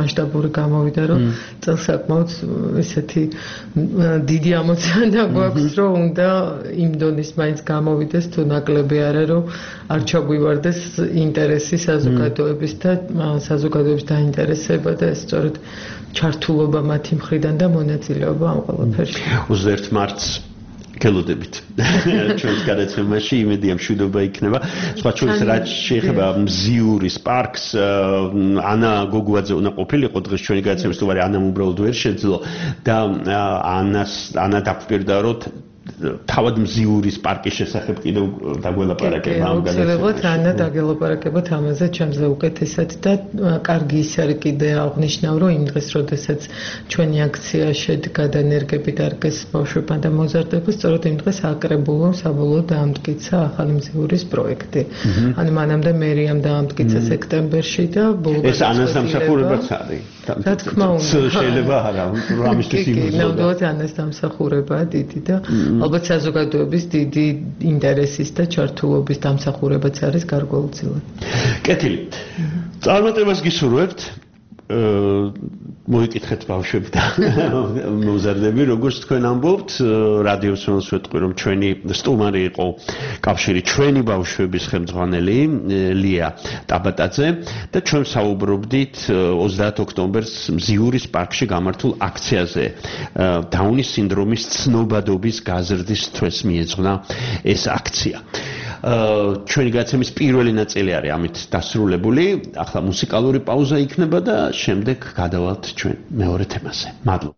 Speaker 7: სურათი გამოვიდა, რომ წელს საკმაოდ ესეთი დიდი ამოცანა გვაქვს, რომ უნდა იმ დონის მაინც გამოვიდეს თუ ნაკლები არა, რომ არ ჩაგვივარდეს ინტერესი საზოგადოების და საზოგადოების დაინტერესება და ეს სწორედ ჩართულობა მათი მხრიდან და მონაწილეობა ამ ყველაფერში.
Speaker 5: ოცდაერთი მარტს გელოდებით. ჩვენს გადაცემაში იმედია მშვიდობა იქნება. სხვა ჩვენს რაც შეეხება მზიურის პარკს, ანა გოგუაძე უნდა ყოფილიყო დღეს ჩვენი გადაცემის თუმცა ანამ უბრალოდ ვერ შეძლო და ანას ანა დაგვირდა რომ თავად მზიურის პარკის შესახებ კიდევ დაგველაპარაკება ამ გადაცემაში.
Speaker 7: აუცილებლად ანა დაგველაპარაკებათ ამაზე ჩემზე უკეთესად და კარგი ის არის კიდე აღნიშნავ, რომ იმ დღეს, როდესაც ჩვენი აქცია შედგა და ენერგები დარგეს ბავშვებმა და მოზარდებს, სწორედ იმ დღეს აკრებულო საბოლოოდ დაამტკიცა ახალი მზიურის პროექტი. ანუ მანამდე მერიამ დაამტკიცა სექტემბერში და ბოლოს
Speaker 5: ეს ანას დამსახურებაც არის.
Speaker 7: რა თქმა უნდა.
Speaker 5: შეიძლება არა, რამისთვის იმუშავა.
Speaker 7: ნამდვილად ანას დამსახურებაა დიდი და ალბათ საზოგადოების დიდი ინტერესის და ჩართულობის დამსახურებაც არის გარკვეულწილად.
Speaker 5: კეთილი. წარმატებას გისურვებთ. მოიკითხეთ ბავშვები და მოზარდები, როგორც თქვენ ამბობთ, რადიოს ველს ვეტყვი, რომ ჩვენი სტუმარი იყო კავშირი ჩვენი ბავშვების ხელმძღვანელი ლია ტაბატაძე და ჩვენ საუბრობდით ოცდაათი ოქტომბერს მზიურის პარკში გამართულ აქციაზე. დაუნის სინდრომის ცნობადობის გაზრდის თვეს მიეძღვნა ეს აქცია. ჩვენი გადაცემის პირველი ნაწილი არის ამით დასრულებული. ახლა მუსიკალური პაუზა იქნება და შემდეგ გადავალთ ჩვენ მეორე თემაზე. მადლობა.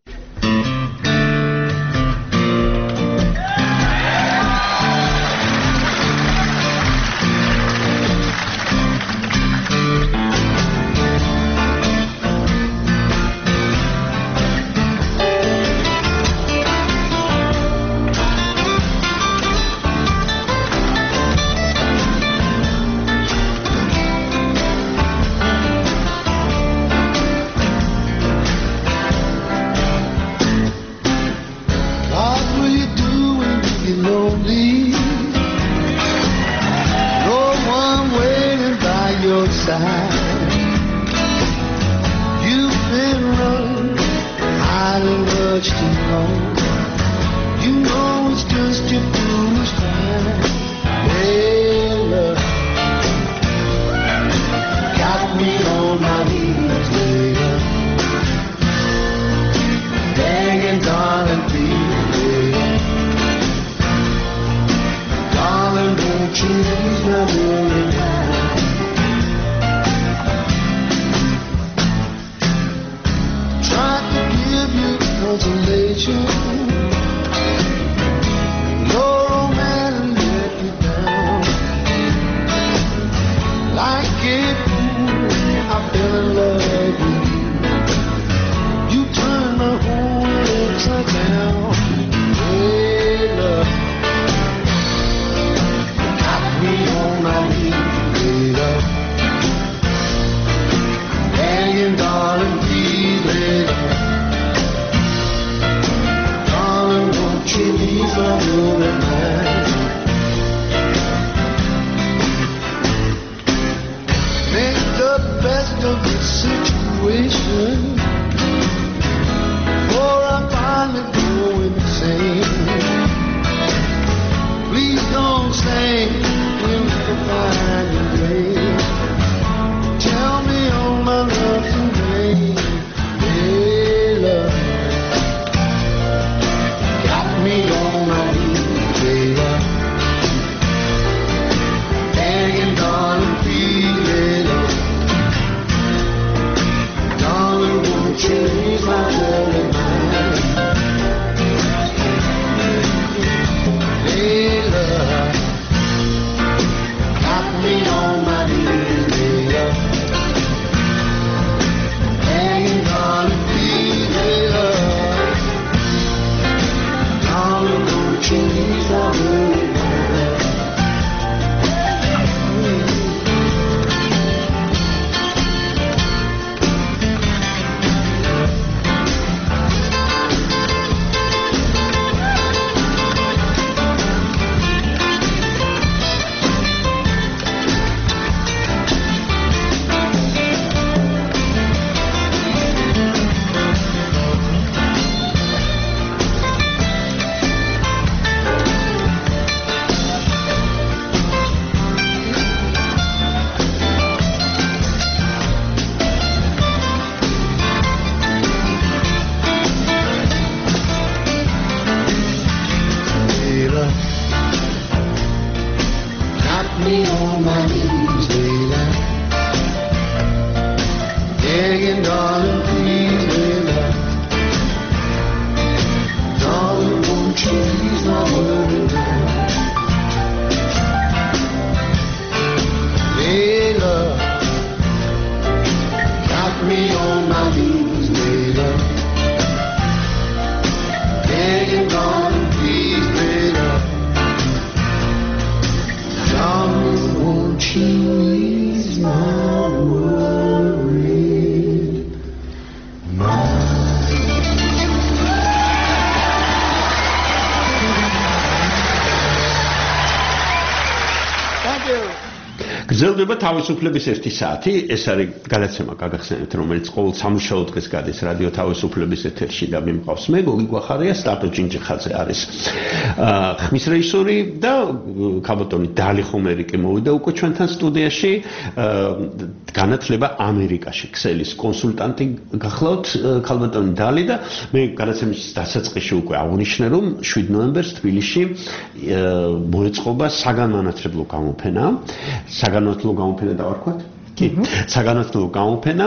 Speaker 5: გრძელდება თავისუფლების ერთი საათი, ეს არის გადაცემა, გაგახსენებთ, რომელიც ყოველ სამუშაო დღეს გადის რადიო თავისუფლების ეთერში და მე მყავს მე, გოგი გვახარია, სტარტო ჯინჯიხაძე არის ხმის რეჟისორი და ქალბატონი დალი ხომერიკი მოვიდა უკვე ჩვენთან სტუდიაში, განათლება ამერიკაში, ქსელის კონსულტანტი გახლავთ ქალბატონი დალი და მე გადაცემის დასაწყისში უკვე აღნიშნე, რომ შვიდ ნოემბერს თბილისში მოეწყობა საგანმანათლებლო გამოფენა, საგანმანათლებლო გამოფენა დავარქვათ? კი, საგანმანათლებლო გამოფენა,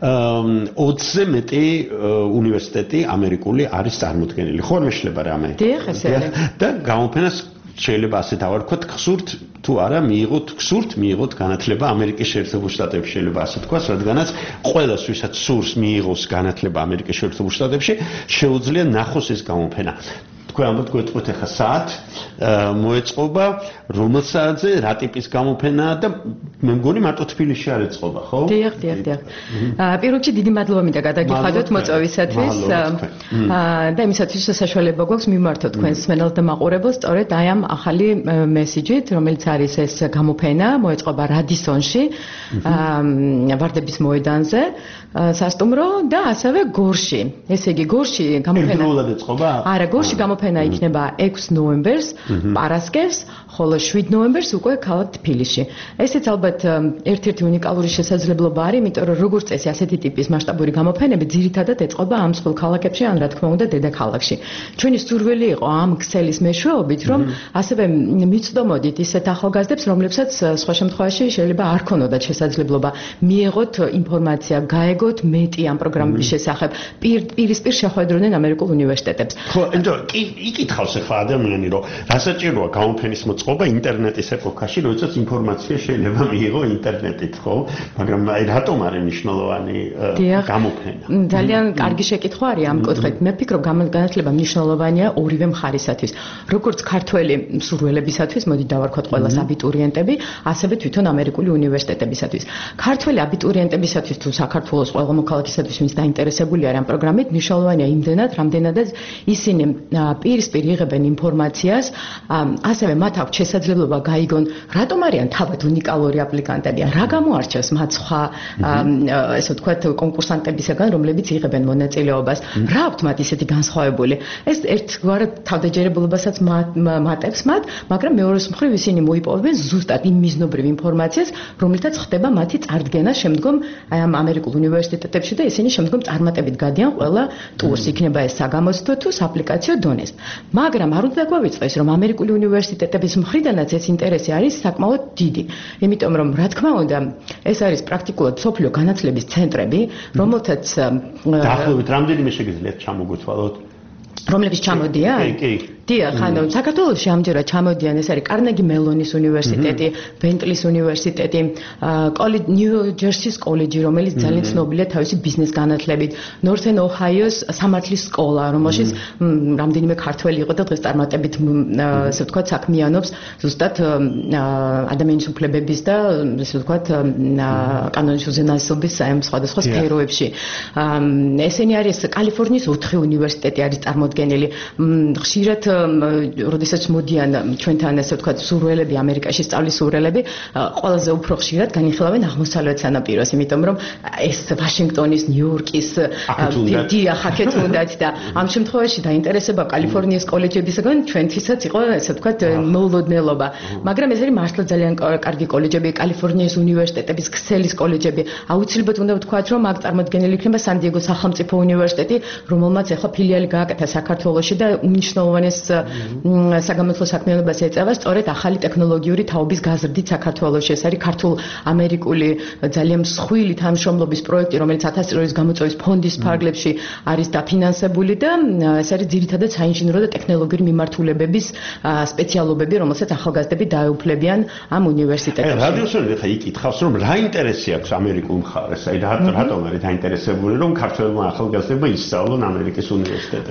Speaker 5: ოცზე მეტი უნივერსიტეტი ამერიკული არის წარმოდგენილი. ხო არ მეშლება რამე?
Speaker 7: დიახ, ესე არის.
Speaker 5: და გამოფენას შეიძლება ასე დავარქვათ, გსურთ თუ არა მიიღოთ, გსურთ მიიღოთ განათლება ამერიკის შეერთებულ შტატებში, შეიძლება ასე თქვას, რადგანაც ყველას, ვისაც სურს მიიღოს განათლება ამერიკის შეერთებულ შტატებში, შეუძლია ნახოს ეს გამოფენა. თქვენ ამბობთ, გვეტყვით ახლა საათ მოეწყობა, რომელ საათზე, რა ტიპის გამოფენაა და მე მგონი მარტო თბილისში არ ეწყობა, ხო?
Speaker 7: დიახ, დიახ, დიახ. პირველ რიგში დიდი მადლობა მინდა გადაგიხადოთ მოწვევისათვის და იმისათვის რომ საშუალება გვაქვს მიმართოთ თქვენს მსმენელს და მაყურებელს სწორედ აი ამ ახალი მესიჯით, რომელიც არის ეს გამოფენა, მოეწყობა რადისონში, ვარდების მოედანზე, სასტუმრო და ასევე გორში. ესე იგი, გორში გამოფენა.
Speaker 5: ერთდროულად ეწყობა?
Speaker 7: არა, გორში გამოფენა იქნება ექვსი ნოემბერს, პარასკევს, ხოლო შვიდ ნოემბერს უკვე ქალაქ თბილისში. ესეც ალბათ ერთ-ერთი უნიკალური შესაძლებლობა არის, იმიტომ რომ როგორც წესი ასეთი ტიპის მასშტაბური გამოფენები ძირითადად ეწყობა ამ სხვა ქალაქებში, ან რა თქმა უნდა დედაქალაქში. ჩვენი სურვილი იყო ამ ქსელის მეშვეობით, რომ ასევე მიცდომოდით ისეთ ახალგაზრდებს, რომლებსაც სხვა შემთხვევაში შეიძლება არ ქონოდათ შესაძლებლობა მიეღოთ ინფორმაცია, გაეგოთ მეტი ამ პროგრამების შესახებ, პირისპირ შეხვედროდნენ ამერიკულ უნივერსიტეტებს.
Speaker 5: ხო, έντო, იკითხავს ახლა ადამიანი, რომ რა საჭიროა გამოფენის მოწყობა ინტერნეტის ეპოქაში, როდესაც ინფორმაცია შეიძლება მიიღო ინტერნეტით, ხო? მაგრამ აი რატომ არის მნიშვნელოვანი გამოფენა?
Speaker 7: ძალიან კარგი შეკითხვა არის ამ კუთხით. მე ვფიქრობ, განათლება მნიშვნელოვანია ორივე მხარისათვის. როგორც ქართველი მსურველებისათვის, მოდი დავარქვათ ყველას აბიტურიენტები, ასევე თვითონ ამერიკული უნივერსიტეტებისათვის. ქართველი აბიტურიენტებისათვის თუ საქართველოს ყველა მოქალაქისათვის, ვინც დაინტერესებული არის ამ პროგრამით, მნიშვნელოვანია იმდენად, რამდენადაც ისინი პირისპირ იღებენ ინფორმაციას, ასევე მათ აქვს შესაძლებლობა გაიგონ, რატომ არიან თავად უნიკალური აპლიკანტები, რა გამოარჩევს მათ სხვა, ესე ვთქვათ, კონკურსანტებისგან, რომლებიც იღებენ მონაწილეობას, რა აქვთ მათ ისეთი განსხვავებული. ეს ერთგვარად თავდაჯერებულობასაც მატებს მათ, მაგრამ მეორეს მხრივ ისინი მოიპოვებენ ზუსტად იმ მიზნობრივ ინფორმაციას, რომელთაც ხდება მათი წარდგენა შემდგომ აი ამ ამერიკულ უნივერსიტეტებში და ისინი შემდგომ წარმატებით გადიან ყველა ტურს, იქნება ეს საგამოცდო თუ აპლიკაციო დონეს. მაგრამ არ უნდა დაგვავიწყდეს, რომ ამერიკული უნივერსიტეტების მხრიდანაც ეს ინტერესი არის საკმაოდ დიდი. იმიტომ რომ რა თქმა უნდა, ეს არის პრაქტიკულად სოფლიო განათლების ცენტრები, რომელთაც
Speaker 5: დაახლოებით რამდენიმე შეგიძლიათ ჩამოგუცვალოთ?
Speaker 7: რომლებიც ჩამოდიან?
Speaker 5: კი, კი.
Speaker 7: დიახ, ანუ საქართველოში ამჯერად ჩამოდიან, ეს არის კარნეგი მელონის უნივერსიტეტი, ბენტლის უნივერსიტეტი, ნიუ-ჯერსის კოლეჯი, რომელიც ძალიან ცნობილია თავისი ბიზნეს განათლებით, ნორთენ ოჰაიოს სამართლის სკოლა, რომელშიც რამდენიმე ქართველი იყო და დღეს წარმატებით, ასე ვთქვათ, საქმიანობს ზუსტად ადამიანის უფლებების და ასე ვთქვათ, კანონის უზენაესობის სხვადასხვა სფეროებში. ესენი არის კალიფორნიის ოთხი უნივერსიტეტი არის წარმოდგენილი. ხშირად როდესაც მოდიან ჩვენთან ასე ვთქვათ სურველები ამერიკაში სწავლის სურველები ყველაზე უფრო ხშირად განიხილავენ აღმოსავლეთ სანაპიროს, იმიტომ რომ ეს ვაშინგტონის, ნიუ-იორკის დიახ, აქეთ უნდათ და ამ შემთხვევაში დაინტერესება კალიფორნიის კოლეჯებისგან ჩვენთვისაც იყო ასე ვთქვათ მოულოდნელობა. მაგრამ ეს არის მართლა ძალიან კარგი კოლეჯები, კალიფორნიის უნივერსიტეტების, ქსელის კოლეჯები. აუცილებლად უნდა ვთქვათ, რომ აქ წარმოდგენილი იქნება სან-დიეგოს სახელმწიფო უნივერსიტეტი, რომელმაც ახლა ფილიალი გააკეთა საქართველოში და უმნიშვნელოვანეს საგამოცხადო საქმიანობას ეწევა სწორედ ახალი ტექნოლოგიური თაობის გაზრდით საქართველოში. ეს არის ქართულ-ამერიკული ძალიან მსხვილი თანამშრომლობის პროექტი, რომელიც ათასი წლის გამოწვევის ფონდის ფარგლებში არის დაფინანსებული და ეს არის ძირითადად საინჟინრო და ტექნოლოგიური მიმართულებების სპეციალობები, რომელსაც ახალგაზრდები დაეუფლებიან ამ უნივერსიტეტებში.
Speaker 5: რადიოსული ხა იკითხავს, რომ რა ინტერესი აქვს ამერიკულ მხარეს? აი რატომ არის დაინტერესებული, რომ ქართველმა ახალგაზრდებმა ისწავლონ ამერიკის უნივერსიტეტებში?
Speaker 7: ფიქრობ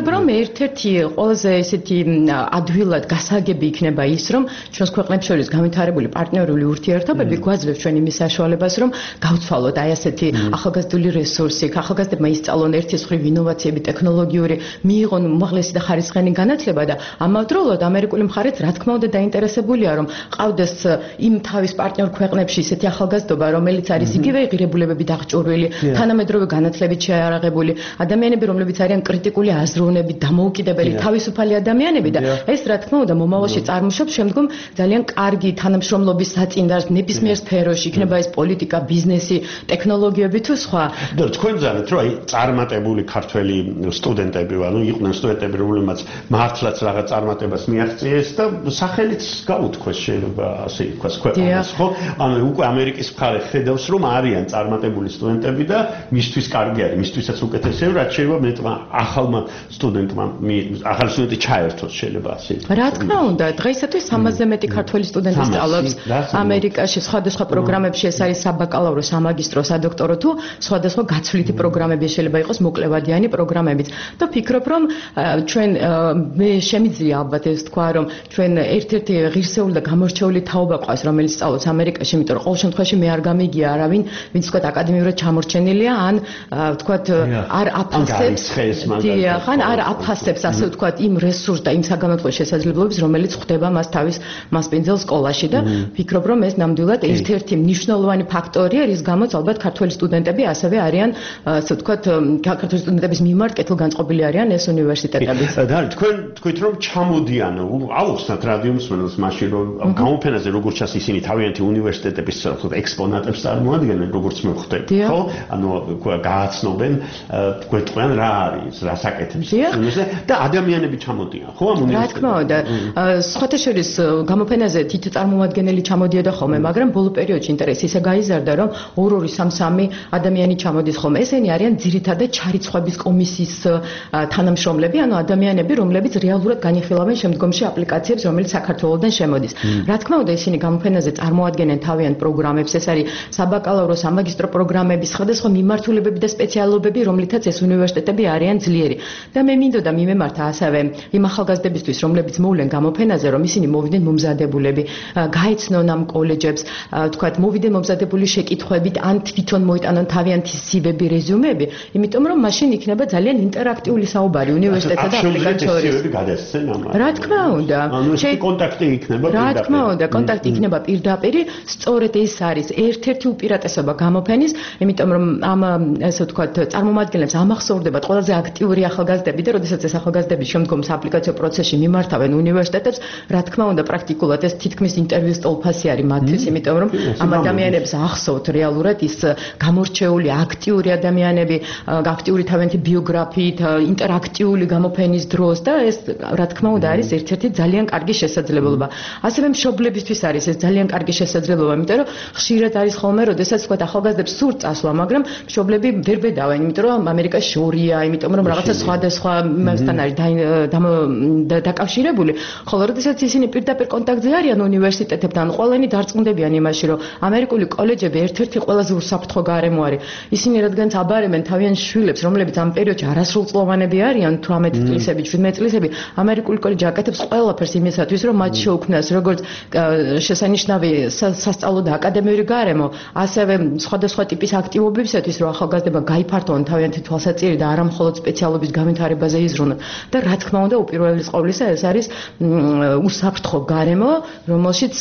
Speaker 7: ვფიქრობ, რომ ერთ-ერთი ყველაზე ესეთი ადვილად გასაგები იქნება ის, რომ ჩვენს ქვეყნებს შორის განვითარებული პარტნიორული ურთიერთობები გვაძლევს ჩვენ იმის საშუალებას, რომ გავცვალოთ აი ასეთი ახალგაზრდული რესურსი, ახალგაზრდებმა ისწავლონ ერთის მხრივ ინოვაციები, ტექნოლოგიური, მიიღონ უმაღლესი და ხარისხიანი განათლება და ამავდროულად ამერიკული მხარეც რა თქმა უნდა დაინტერესებულია, რომ ყავდეს იმ თავის პარტნიორ ქვეყნებში ისეთი ახალგაზრდობა, რომელიც არის იგივე ღირებულებებით აღჭურვილი, თანამედროვე განათლებით შეარაღებული ადამიანები, რომლებიც არიან კრიტიკული აზროვნებით, დამოუკიდებელი, თავისუფალი ადამიანები და ეს რა თქმა უნდა მომავალში წარმოშობს შემდგომ ძალიან კარგი თანამშრომლობის საწინდარს ნებისმიერ სფეროში, იქნება ეს პოლიტიკა, ბიზნესი, ტექნოლოგიები თუ სხვა.
Speaker 5: და თქვენ ძალეთ, რომ აი წარმატებული ქართველი სტუდენტები, ანუ იყვნენ სტუდენტები, რომლებმაც მართლაც რაღაც წარმატებას მიაღწიეს და სახელიც გაუთქვეს შეიძლება ასე ითქვას ქვეყანას, ხო? ანუ უკვე ამერიკის მხარე ხედავს, რომ არიან წარმატებული სტუდენტები და მისთვის კარგი არის, მისთვისაც უკეთესია, რაც შეიძლება მეტმა ახალმა სტუდენტმა, ახალი სტუდენტი ჩაერთოს შეიძლება ასე.
Speaker 7: რა თქმა უნდა, დღეისათვის სამასზე მეტი ქართველი სტუდენტი სწავლობს ამერიკაში სხვადასხვა პროგრამებში, ეს არის საბაკალავრო, სამაგისტრო, სადოქტორო თუ სხვადასხვა გაცვლითი პროგრამები შეიძლება იყოს მოკლევადიანი პროგრამებიც. და ვფიქრობ, რომ ჩვენ მე შემიძლია ალბათ ეს თქვა, რომ ჩვენ ერთ-ერთი ღირსეული და გამორჩეული თაობა ყავს, რომელიც სწავლობს ამერიკაში, იმიტომ რომ ყოველ შემთხვევაში მე არ გამიგია არავინ, ვინც თქვა აკადემიურად ჩამორჩენილია, ან თქვა არ აფასებს, დიახ, ან არ აფასებს ასე ვთქვა იმ რესურსს და იმ საგანმანათლებლო შესაძლებლობებს, რომელიც ხვდება მას თავის მასპინძელ სკოლაში და ვფიქრობ, რომ ეს ნამდვილად ერთ-ერთი მნიშვნელოვანი ფაქტორია, რის გამოც ალბათ ქართველი სტუდენტები ასევე არიან, ასე ვთქვათ, ქართველი სტუდენტების მიმართ კეთილგანწყობილი არიან ეს უნივერსიტეტებიც.
Speaker 5: და თქვენ თქვით, რომ ჩამოდიან, აუხსნათ რადიო მსმენელს მაშინ, რომ გამოფენაზე როგორც ჩანს ისინი თავიანთი უნივერსიტეტების ექსპონატებს წარმოადგენენ, როგორც მე ვხვდები, ხო? ანუ გააცნობენ, გვეტყვიან რა არის, რა საკეთებს და ადამიანები ჩამოდიან, ხო? ამ უნივერსიტეტებში. რა თქმა
Speaker 7: უნდა, სხვათა შორის გამოფენაზე თვით წარმომადგენელი ჩამოდიოდა ხოლმე, მაგრამ ბოლო პერიოდში ინტერესი ისე გაიზარდა, რომ ორ-ორი სამ-სამი ადამიანი ჩამოდის ხოლმე. ესენი არიან ძირითადად ჩარიცხვების კომისიის თანამშრომლები, ანუ ადამიანები, რომლებიც რეალურად განიხილავენ შემდგომში აპლიკაციებს, რომელიც საქართველოსდან შემოდის. რა თქმა უნდა, ისინი გამოფენაზე წარმოადგენენ თავიანთ პროგრამებს, ეს არის საბაკალავრო, სამაგისტრო პროგრამები, სხვადასხვა მიმართულებები და სპეციალობები, რომლითაც ეს უნივერსიტეტები არიან ძლიერი. და მე მინდოდა მიმემართა ასევე იმ ახალგაზრდებისთვის, რომლებიც მოვლენ გამოფენაზე, რომ ისინი მოვიდნენ მომზადებულები, გაეცნონ ამ კოლეჯებს, თქვათ, მოვიდნენ მომზადებული შეკითხვებით, ან თვითონ მოიტანონ თავიანთი სივები, რეზიუმეები, იმიტომ რომ მაშინ იქნება ძალიან ინტერაქტიული საუბარი უნივერსიტეტსა და აპლიკანტ შორის. რა თქმა უნდა,
Speaker 5: კონტაქტი იქნება
Speaker 7: პირდაპირ. რა თქმა უნდა, კონტაქტი იქნება პირდაპირ. სწორედ ეს არის ერთ-ერთი უპირატესობა გამოფენის, იმიტომ რომ ამ ასე ვთქვათ, წარმომადგენლებს ამახსოვრდებათ ყველაზე აქტიური ახალგაზრდები და როდესაც ეს ახალგაზრდები შემდგომ სააპლიკაციო პროცესში მიმართავენ უნივერსიტეტებს, რა თქმა უნდა, პრაქტიკულად ეს თითქმის ინტერვიუს ტოლფასი არის მათთვის, იმიტომ რომ ამ ადამიანებს ახსოვთ რეალურად ის გამორჩეული, აქტიური ადამიანები, აქტიური თავიანთი ბიოგრაფიით, ინტერაქტიული გამოფენის დროს და ეს რა თქმა უნდა არის ერთ-ერთი ძალიან კარგი შესაძლებლობა. ასევე მშობლებისთვის არის ეს ძალიან კარგი შესაძლებლობა, იმიტომ რომ ხშირად არის ხოლმე, როდესაც თქვა ახალგაზრდებს სურთ წასვლა, მაგრამ მშობლები ვერ ბედავენ, იმიტომ რომ ამერიკაში შორია, იმიტომ რომ რაღაცა სხვადასხვა მასთან არის დაკავშირებული. ხოლო როდესაც ისინი პირდაპირ კონტაქტზე არიან უნივერსიტეტებთან, ყველანი დარწმუნდებიან იმაში, რომ ამერიკული კოლეჯები ერთ-ერთი ყველაზე უსაფრთხო გარემო არის. ისინი რადგანაც აბარებენ თავიანთ შვილებს, რომლებიც ამ პერიოდში არასრულწლოვანები არიან, თვრამეტი წლისები, შვიდმეტი წლისები, ამერიკული კოლეჯი აკეთებს ყველაფერს იმისათვის, რომ მათ შეუქმნას როგორც შესანიშნავი სასწავლო და აკადემიური გარემო, ასევე სხვადასხვა ტიპის აქტივობებისათვის, რომ ახალგაზრდება გაიფართოვონ თავიანთი თვალსაჩინო და არა მხოლოდ სპეციალობის განვითარებაზე იზრუნონ. და რა თქმა უნდა, უპირველეს ყოვლისა ეს არის უსაფრთხო გარემო, რომელშიც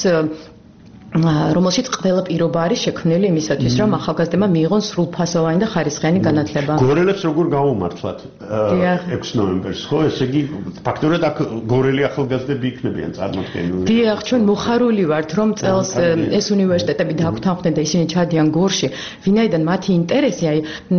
Speaker 7: რომელშიც ყველა პირობა არის შექმნილი იმისათვის, რომ ახალგაზრდებმა მიიღონ სრულფასოვანი და ხარისხიანი განათლება.
Speaker 5: გორელებს როგორ გავუმართლათ ექვსი ნოემბერს, ხო? ესე იგი, ფაქტობრივად აქ გორელი ახალგაზრდები იქნებიან წარმოქმნილი.
Speaker 7: დიახ, ჩვენ მოხარული ვართ, რომ წელს ეს უნივერსიტეტები დაგვთანხმდნენ და ისინი ჩადიან გორში, ვინაიდან მათი ინტერესი, აი,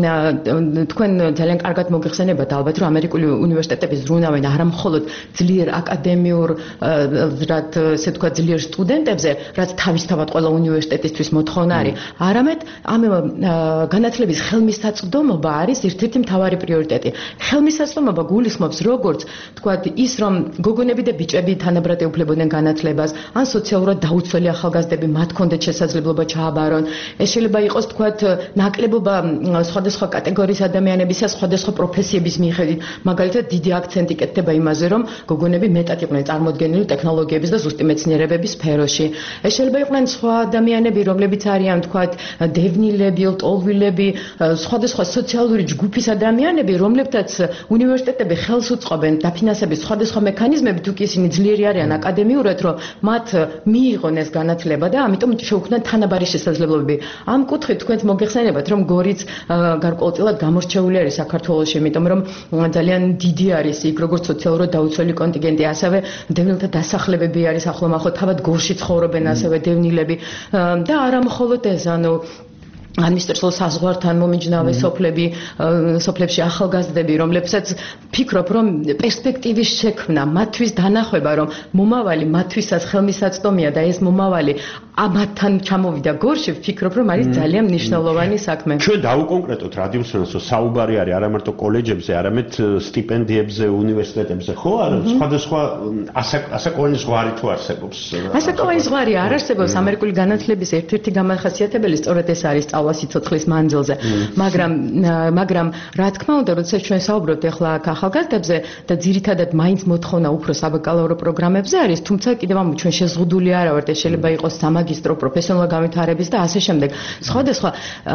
Speaker 7: თქვენ ძალიან კარგად მოგეხსენებათ ალბათ, რომ ამერიკული უნივერსიტეტები ზრუნავენ არა მხოლოდ ძლიერ აკადემიურ, რაც ესე თქვა, ძლიერ სტუდენტებზე, რაც თავის თავისთავად ყველა უნივერსიტეტისთვის მოთხოვნა არის, არამედ ამ განათლების ხელმისაწვდომობა არის ერთ-ერთი მთავარი პრიორიტეტი. ხელმისაწვდომობა გულისხმობს როგორც თქვათ ის რომ გოგონები და ბიჭები თანაბრად ეუფლებოდნენ განათლებას, ან სოციალურად დაუცველი ახალგაზრდები მათ ჰქონდეთ შესაძლებლობა ჩააბარონ. ეს შეიძლება იყოს თქვათ ნაკლებობა სხვადასხვა კატეგორიის ადამიანებისა სხვადასხვა პროფესიების მიხედვით. მაგალითად დიდი აქცენტი კეთდება იმაზე, რომ გოგონები მეტად იყვნენ წარმოდგენილი ტექნოლოგიების და ზუსტი მეცნიერებების სფეროში. ეს შეიძლება იყვნენ სხვა ადამიანები, რომლებიც არიან თქვათ დევნილები, ლტოლვილები, სხვადასხვა სოციალური ჯგუფის ადამიანები, რომლებთაც უნივერსიტეტები ხელს უწყობენ დაფინანსების სხვადასხვა მექანიზმები, თუ კი ისინი ძლიერი არიან აკადემიურად, რომ მათ მიიღონ ეს განათლება და ამიტომ შეუქმნან თანაბარი შესაძლებლობები. ამ კუთხით თქვენს მოგეხსენებათ, რომ გორიც გარკვეულწილად გამორჩეული არის საქართველოში, იმიტომ რომ ძალიან დიდი არის იქ როგორც სოციალურად დაუცველი კონტინგენტი, ასევე დევნილთა დასახლებები არის ახლომახლო, თავად გორში ცხოვრობენ ასევე დევნილები და არა მხოლოდ ეს, ანუ ადმინისტრაციულ საზღვართან მომიჯნავე სოფლები, სოფლებში ახალგაზრდები, რომლებსაც ფიქრობ, რომ პერსპექტივის შექმნა, მათთვის დანახვება, რომ მომავალი მათთვისაც ხელმისაწვდომია და ეს მომავალი ამათთან ჩამოვიდა გორში, ვფიქრობ, რომ არის ძალიან მნიშვნელოვანი საქმე.
Speaker 5: ჩვენ დავუკონკრეტოთ რადიოსვენოს, რომ საუბარი არის არა მარტო კოლეჯებზე, არამედ სტიპენდიებზე, უნივერსიტეტებზე, ხო? არა, სხვადასხვა ასაკოვანი ზღვარი თუ არსებობს.
Speaker 7: ასაკოვანი ზღვარი არ არსებობს. ამერიკული განათლების ერთ-ერთი გამახასიათებელი სწორედ ეს არის სწავლა სიცოცხლის მანძილზე. მაგრამ მაგრამ რა თქმა უნდა, როდესაც ჩვენ საუბრობთ ახლა ახალგაზრდებზე და ძირითადად მაინც მოთხოვნა უფრო საბაკალავრო პროგრამებზე არის, თუმცა კიდევ ამ ჩვენ შეზღუდული არა ვართ, ეს შეიძლება იყოს სამაგისტრო პროფესიონალ განვითარების და ასე შემდეგ. სხვადასხვა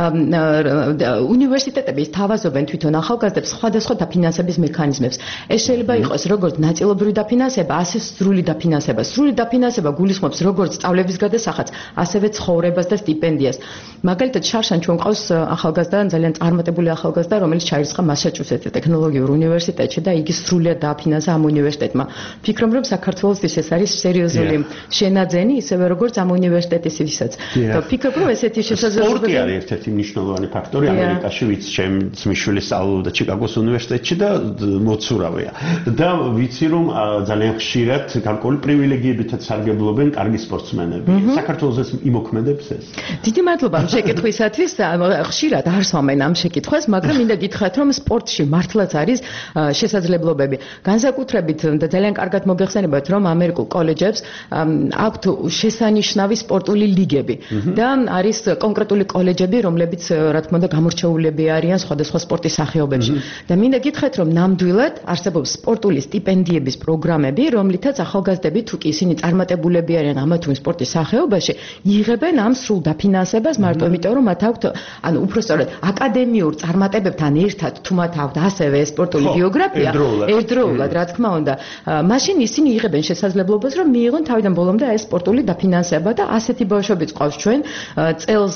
Speaker 7: უნივერსიტეტები თავაზობენ თვითონ ახალგაზრდებს სხვადასხვა დაფინანსების მექანიზმებს. ეს შეიძლება იყოს როგორც ნაწილობრივი დაფინანსება, ასე სრული დაფინანსება. სრული დაფინანსება გულისხმობს როგორც სწავლების გადასახადს, ასევე ცხოვრებას და სტიპენდიას. მაგალითად შარშან ჩვენ ყავს ახალგაზრდა, ძალიან წარმატებული ახალგაზრდა, რომელიც ჩაირიცხა მასაჩუსეტსის ტექნოლოგიურ უნივერსიტეტში და იგი სრულად დააფინანსა ამ უნივერსიტეტმა. ფიქრობ, რომ საქართველოსთვის ეს არის სერიოზული შენაძენი, ისევე როგორც ამ უნივერსიტეტისთვისაც. და ფიქრობ, რომ ესეთი შესაძლებლობები
Speaker 5: სპორტი არის ერთ-ერთი მნიშვნელოვანი ფაქტორი ამერიკაში, ვიც ჩემს მიშვილი სწავლობდა ჩიკაგოს უნივერსიტეტში და მოცურავეა. და ვიცი, რომ ძალიან ხშირად გარკვეული პრივილეგიებითაც სარგებლობენ კარგი სპორტსმენები. საქართველოსაც იმოქმედებს ეს.
Speaker 7: დიდი მადლობა ამ შეკითხვისათვის. ხშირად არ სვამენ ამ შეკითხვას, მაგრამ მინდა გითხრათ, რომ სპორტში მართლაც არის შესაძლებლობები. განსაკუთრებით და ძალიან კარგად მოგეხსენებათ, რომ ამერიკულ კოლეჯებს აქვთ შესანიშნავი სპორტული ლიგები და არის კონკრეტული კოლეჯები, რომლებიც რა თქმა უნდა გამორჩეულები არიან სხვადასხვა სპორტის სახეობებში. და მინდა გითხრათ, რომ ნამდვილად არსებობს სპორტული სტიპენდიების პროგრამები, რომლითაც ახალგაზრდები თუ კი ისინი წარმატებულები არიან ამა თუ იმ სპორტის სახეობაში, იღებენ ამ სრულ დაფინანსებას მარტო იმიტომ, რომ მათ აქვთ, ანუ უფრო სწორედ აკადემიურ წარმატებებთან ერთად თუ მათ აქვთ ასევე სპორტული ბიოგრაფია, ერთდროულად, რა თქმა უნდა, მაშინ ისინი იღებენ შესაძლებლობას, რომ მიიღონ თავიდან ბოლომდე ეს სპორტული დაფინანსება და ასეთი ბავშვებიც ყავს ჩვენ. წელს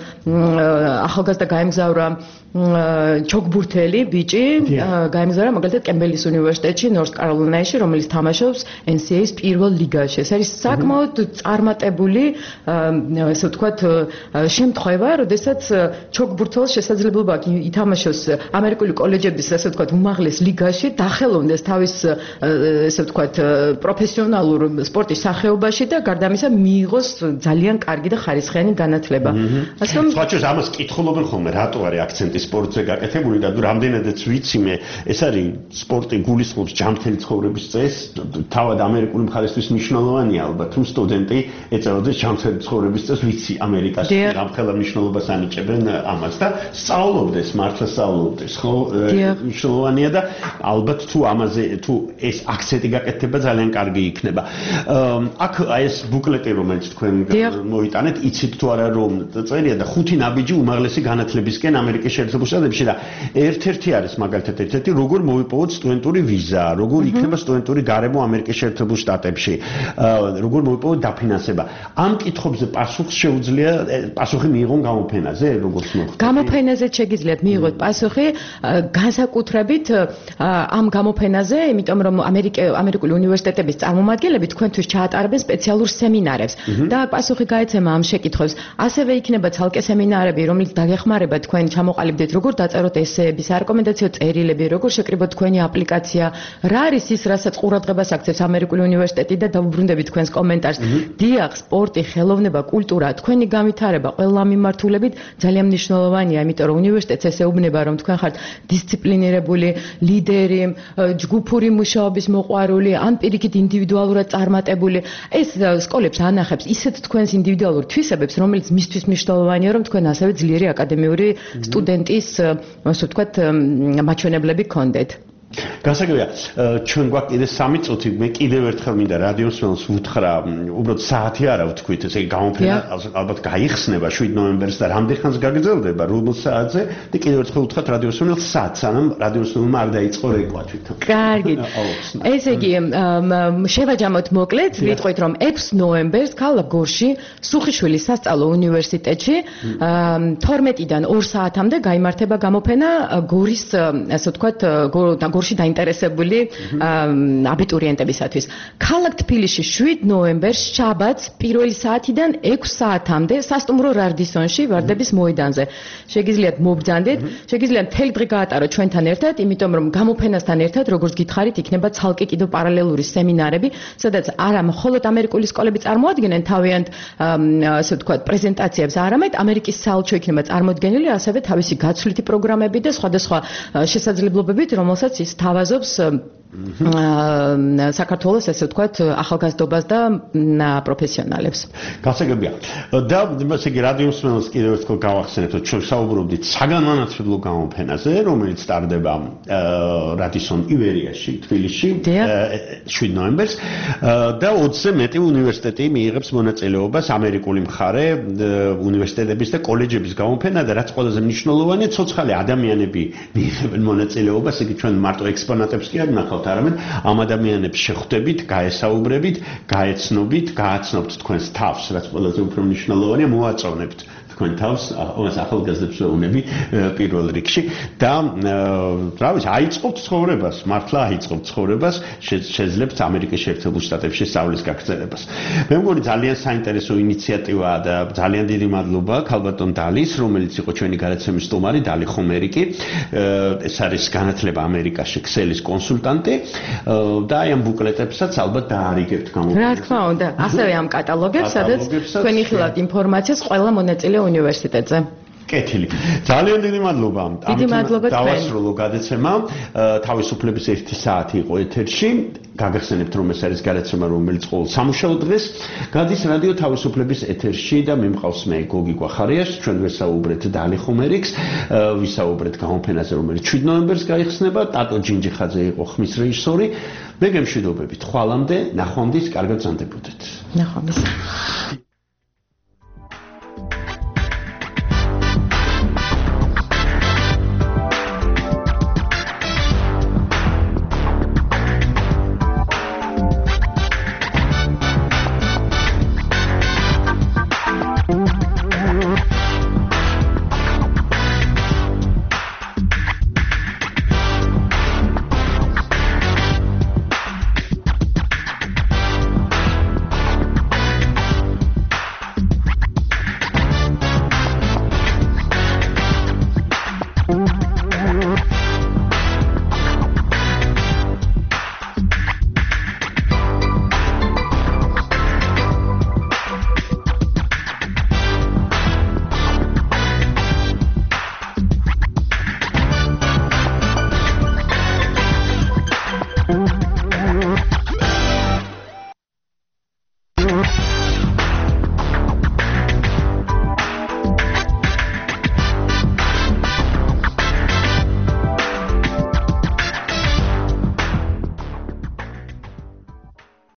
Speaker 7: ახალგაზრდა გაემგზავრა ჩოგბურთელი ბიჭი, გაემგზავრა მაგალითად კემბელის უნივერსიტეტში, ნორს კაროლაინაში, რომელიც თამაშობს ენ სი ეის პირველ ლიგაში. ეს არის საკმაოდ წარმატებული, ესე ვთქვათ, შემთხვევა, როდესაც ჩოგბურთელს შესაძლებლობა აქვს ითამაშოს ამერიკული კოლეჯების, ესე ვთქვათ, უმაღლეს ლიგაში, დახელოვნდეს თავის, ესე ვთქვათ, პროფესიონალურ სპორტის სახეობაში და გარდა ამისა მიიღოს ძალიან კარგი და ხარისხიანი განათლება. ასე რომ
Speaker 5: სხვაჩოს ამას კითხულობენ ხოლმე, რატო არის აქცენტი სპორტზე გაკეთებული და რამდენადაც ვიცი მე, ეს არის სპორტი გულისხმობს ჯანმრთელი ცხოვრების წესს, თავად ამერიკული მხარისთვის მნიშვნელოვანია ალბათ, თუ სტუდენტი ეწეოდეს ჯანმრთელი ცხოვრების წესს, ვიცი ამერიკაში რამხელა მნიშვნელობას ანიჭებენ ამას და სწავლობდეს, მართლა სწავლობდეს, ხო? მნიშვნელოვანია და ალბათ თუ ამაზე თუ ეს აქცენტი გაკეთდება ძალიან კარგი იქნება. აქ აი ეს ბუკლეტი, რომელიც თქვენ მოიტანეთ, იცით თუ არა რომ წერია და ხუთი ნაბიჯი უმაღლესი განათლებისკენ ამერიკის შეერთებულ შტატებში და ერთ-ერთი არის მაგალითად ერთ-ერთი როგორ მოვიპოვოთ სტუდენტური ვიზა, როგორ იქნება სტუდენტური გარემო ამერიკის შეერთებულ შტატებში, როგორ მოვიპოვოთ დაფინანსება. ამ კითხვებზე პასუხს შეუძლია პასუხი მიიღონ გამოფენაზე, როგორც მოხდა.
Speaker 7: გამოფენაზე შეგიძლიათ მიიღოთ პასუხი განსაკუთრებით ამ გამოფენაზე, იმიტომ რომ ამერიკული უნივერსიტეტების წარმომადგენლები თქვენთვის ჩაატარებენ სპეციალურ სემინარებს და პასუხი გაეცემა ამ შეკითხვებს. ასევე იქნება ცალკე სემინარები, რომელიც დაგეხმარება თქვენ ჩამოყალიბდეთ, როგორ დაწეროთ ესეები, სარეკომენდაციო წერილები, როგორ შეკრიბოთ თქვენი აპლიკაცია, რა არის ის, რასაც ყურადღებას აქცევს ამერიკული უნივერსიტეტი და დავუბრუნდებით თქვენს კომენტარს. დიახ, სპორტი, ხელოვნება, კულტურა, თქვენი განვითარება ყველა მიმართულებით ძალიან მნიშვნელოვანია, იმიტომ რომ უნივერსიტეტს ეს ეუბნება, რომ თქვენ ხართ დისციპლინირებული ლიდერი, ჯგუფური მუშაობის მოყვარული, ან პირიქით ინდივიდუალურად წარმატებული. ეს სკოლებს ანახებს ისეთ თქვენს ინდივიდუალურ თვისებებს, რომელიც მისთვის მნიშვნელოვანია, რომ თქვენ ასევე ძლიერი აკადემიური სტუდენტის, ასე ვთქვათ, მაჩვენებლები გქონდეთ.
Speaker 5: გასაგებია, ჩვენ გვაქვს კიდე სამი წუთი, მე კიდევ ერთხელ მინდა რადიო მსმენელს ვუთხრა, უბრალოდ საათი არა ვთქვით, ესე იგი გამოფენა ალბათ გაიხსნება შვიდ ნოემბერს და რამდენ ხანს გაგრძელდება, რომელ საათზე და კიდევ ერთხელ ვუთხრათ რადიო მსმენელს საათს, სანამ რადიო მსმენელმა არ დაიწყო რეკვა თვითონ.
Speaker 7: კარგი. ესე იგი, შევაჯამოთ მოკლედ, ვიტყვით რომ ექვსი ნოემბერს ქალაქ გორში, სუხიშვილის სასწავლო უნივერსიტეტში, თორმეტიდან ორ საათამდე გაიმართება გამოფენა გორის, ასე ვთქვათ, გორში დაინტერესებული აბიტურიენტებისათვის. ქალაქ თბილისში შვიდ ნოემბერს შაბათს პირველი საათიდან ექვსი საათამდე სასტუმრო რადისონში ვარდების მოედანზე. შეგიძლიათ მობრძანდეთ, შეგიძლიათ მთელი დღე გაატაროთ ჩვენთან ერთად, იმიტომ რომ გამოფენასთან ერთად, როგორც გითხარით, იქნება ცალკე კიდევ პარალელური სემინარები, სადაც არა მხოლოდ ამერიკული სკოლები წარმოადგენენ თავიანთ, ასე ვთქვათ, პრეზენტაციებს, არამედ ამერიკის საელჩო იქნება წარმოდგენილი, ასევე თავისი გაცვლითი პროგრამები და სხვადასხვა შესაძლებლობებით, რომელსაც ის თავაზობს საქართველოს, ასე ვთქვათ, ახალგაზრდობას და პროფესიონალებს.
Speaker 5: გასაგებია. და ესე იგი რადიო მსმენელს კიდევ ერთხელ გავახსენებთ, რომ ჩვენ საუბრობდით საგანმანათლებლო გამოფენაზე, რომელიც ტარდება რადისონ ივერიაში, თბილისში, შვიდ ნოემბერს და ოცზე მეტი უნივერსიტეტი მიიღებს მონაწილეობას, ამერიკული მხარე, უნივერსიტეტების და კოლეჯების გამოფენა და რაც ყველაზე მნიშვნელოვანია, ცოცხალი ადამიანები მიიღებენ მონაწილეობას, იგი ჩვენ მარტო ექსპონატებს კი არ ნახავთ, არამედ ამ ადამიანებს შეხვდებით, გაესაუბრებით, გაეცნობით, გააცნობთ თქვენს თავს, რაც ყველაზე უფრო მნიშვნელოვანია, მოაწონებთ თქვენ თავს, ამას ახალგაზრდებს ვეუბნები პირველ რიგში და რა ვიცი, აიწყობთ ცხოვრებას, მართლა აიწყობთ ცხოვრებას, შეძლებთ ამერიკის შეერთებულ შტატებში სწავლის გაგრძელებას. მე მგონი ძალიან საინტერესო ინიციატივაა და ძალიან დიდი მადლობა ქალბატონ დალის, რომელიც იყო ჩვენი გადაცემის სტუმარი, დალი ხომერიკი. ეს არის განათლება ამერიკაში ქსელის კონსულტანტი და აი ამ ბუკლეტებსაც ალბათ დაარიგებთ გამოფენაზე.
Speaker 7: რა თქმა უნდა, ასევე ამ კატალოგებს, სადაც თქვენ იხილავთ ინფორმაციას ყველა მონაწილე უნივერსიტეტზე.
Speaker 5: კეთილი. ძალიან დიდი მადლობა.
Speaker 7: დიდი მადლობა თქვენ.
Speaker 5: დავასრულო გადაცემა. თავისუფლების ერთი საათი იყო ეთერში. გაგახსენებთ, რომ ეს არის გადაცემა, რომელიც ყოველ სამუშაო დღეს გადის რადიო თავისუფლების ეთერში და მე მყავს მე გოგი გვახარიას. ჩვენ ვესაუბრეთ დალი ხომერიკს, ვისაუბრეთ გამოფენაზე, რომელიც შვიდ ნოემბერს გაიხსნება. ტატო ჯინჯიხაძე იყო ხმის რეჟისორი. მე გემშვიდობებით. ხვალამდე, ნახვამდის, კარგად ზანდებოდეთ.
Speaker 7: ნახვამდის.
Speaker 6: Thank you.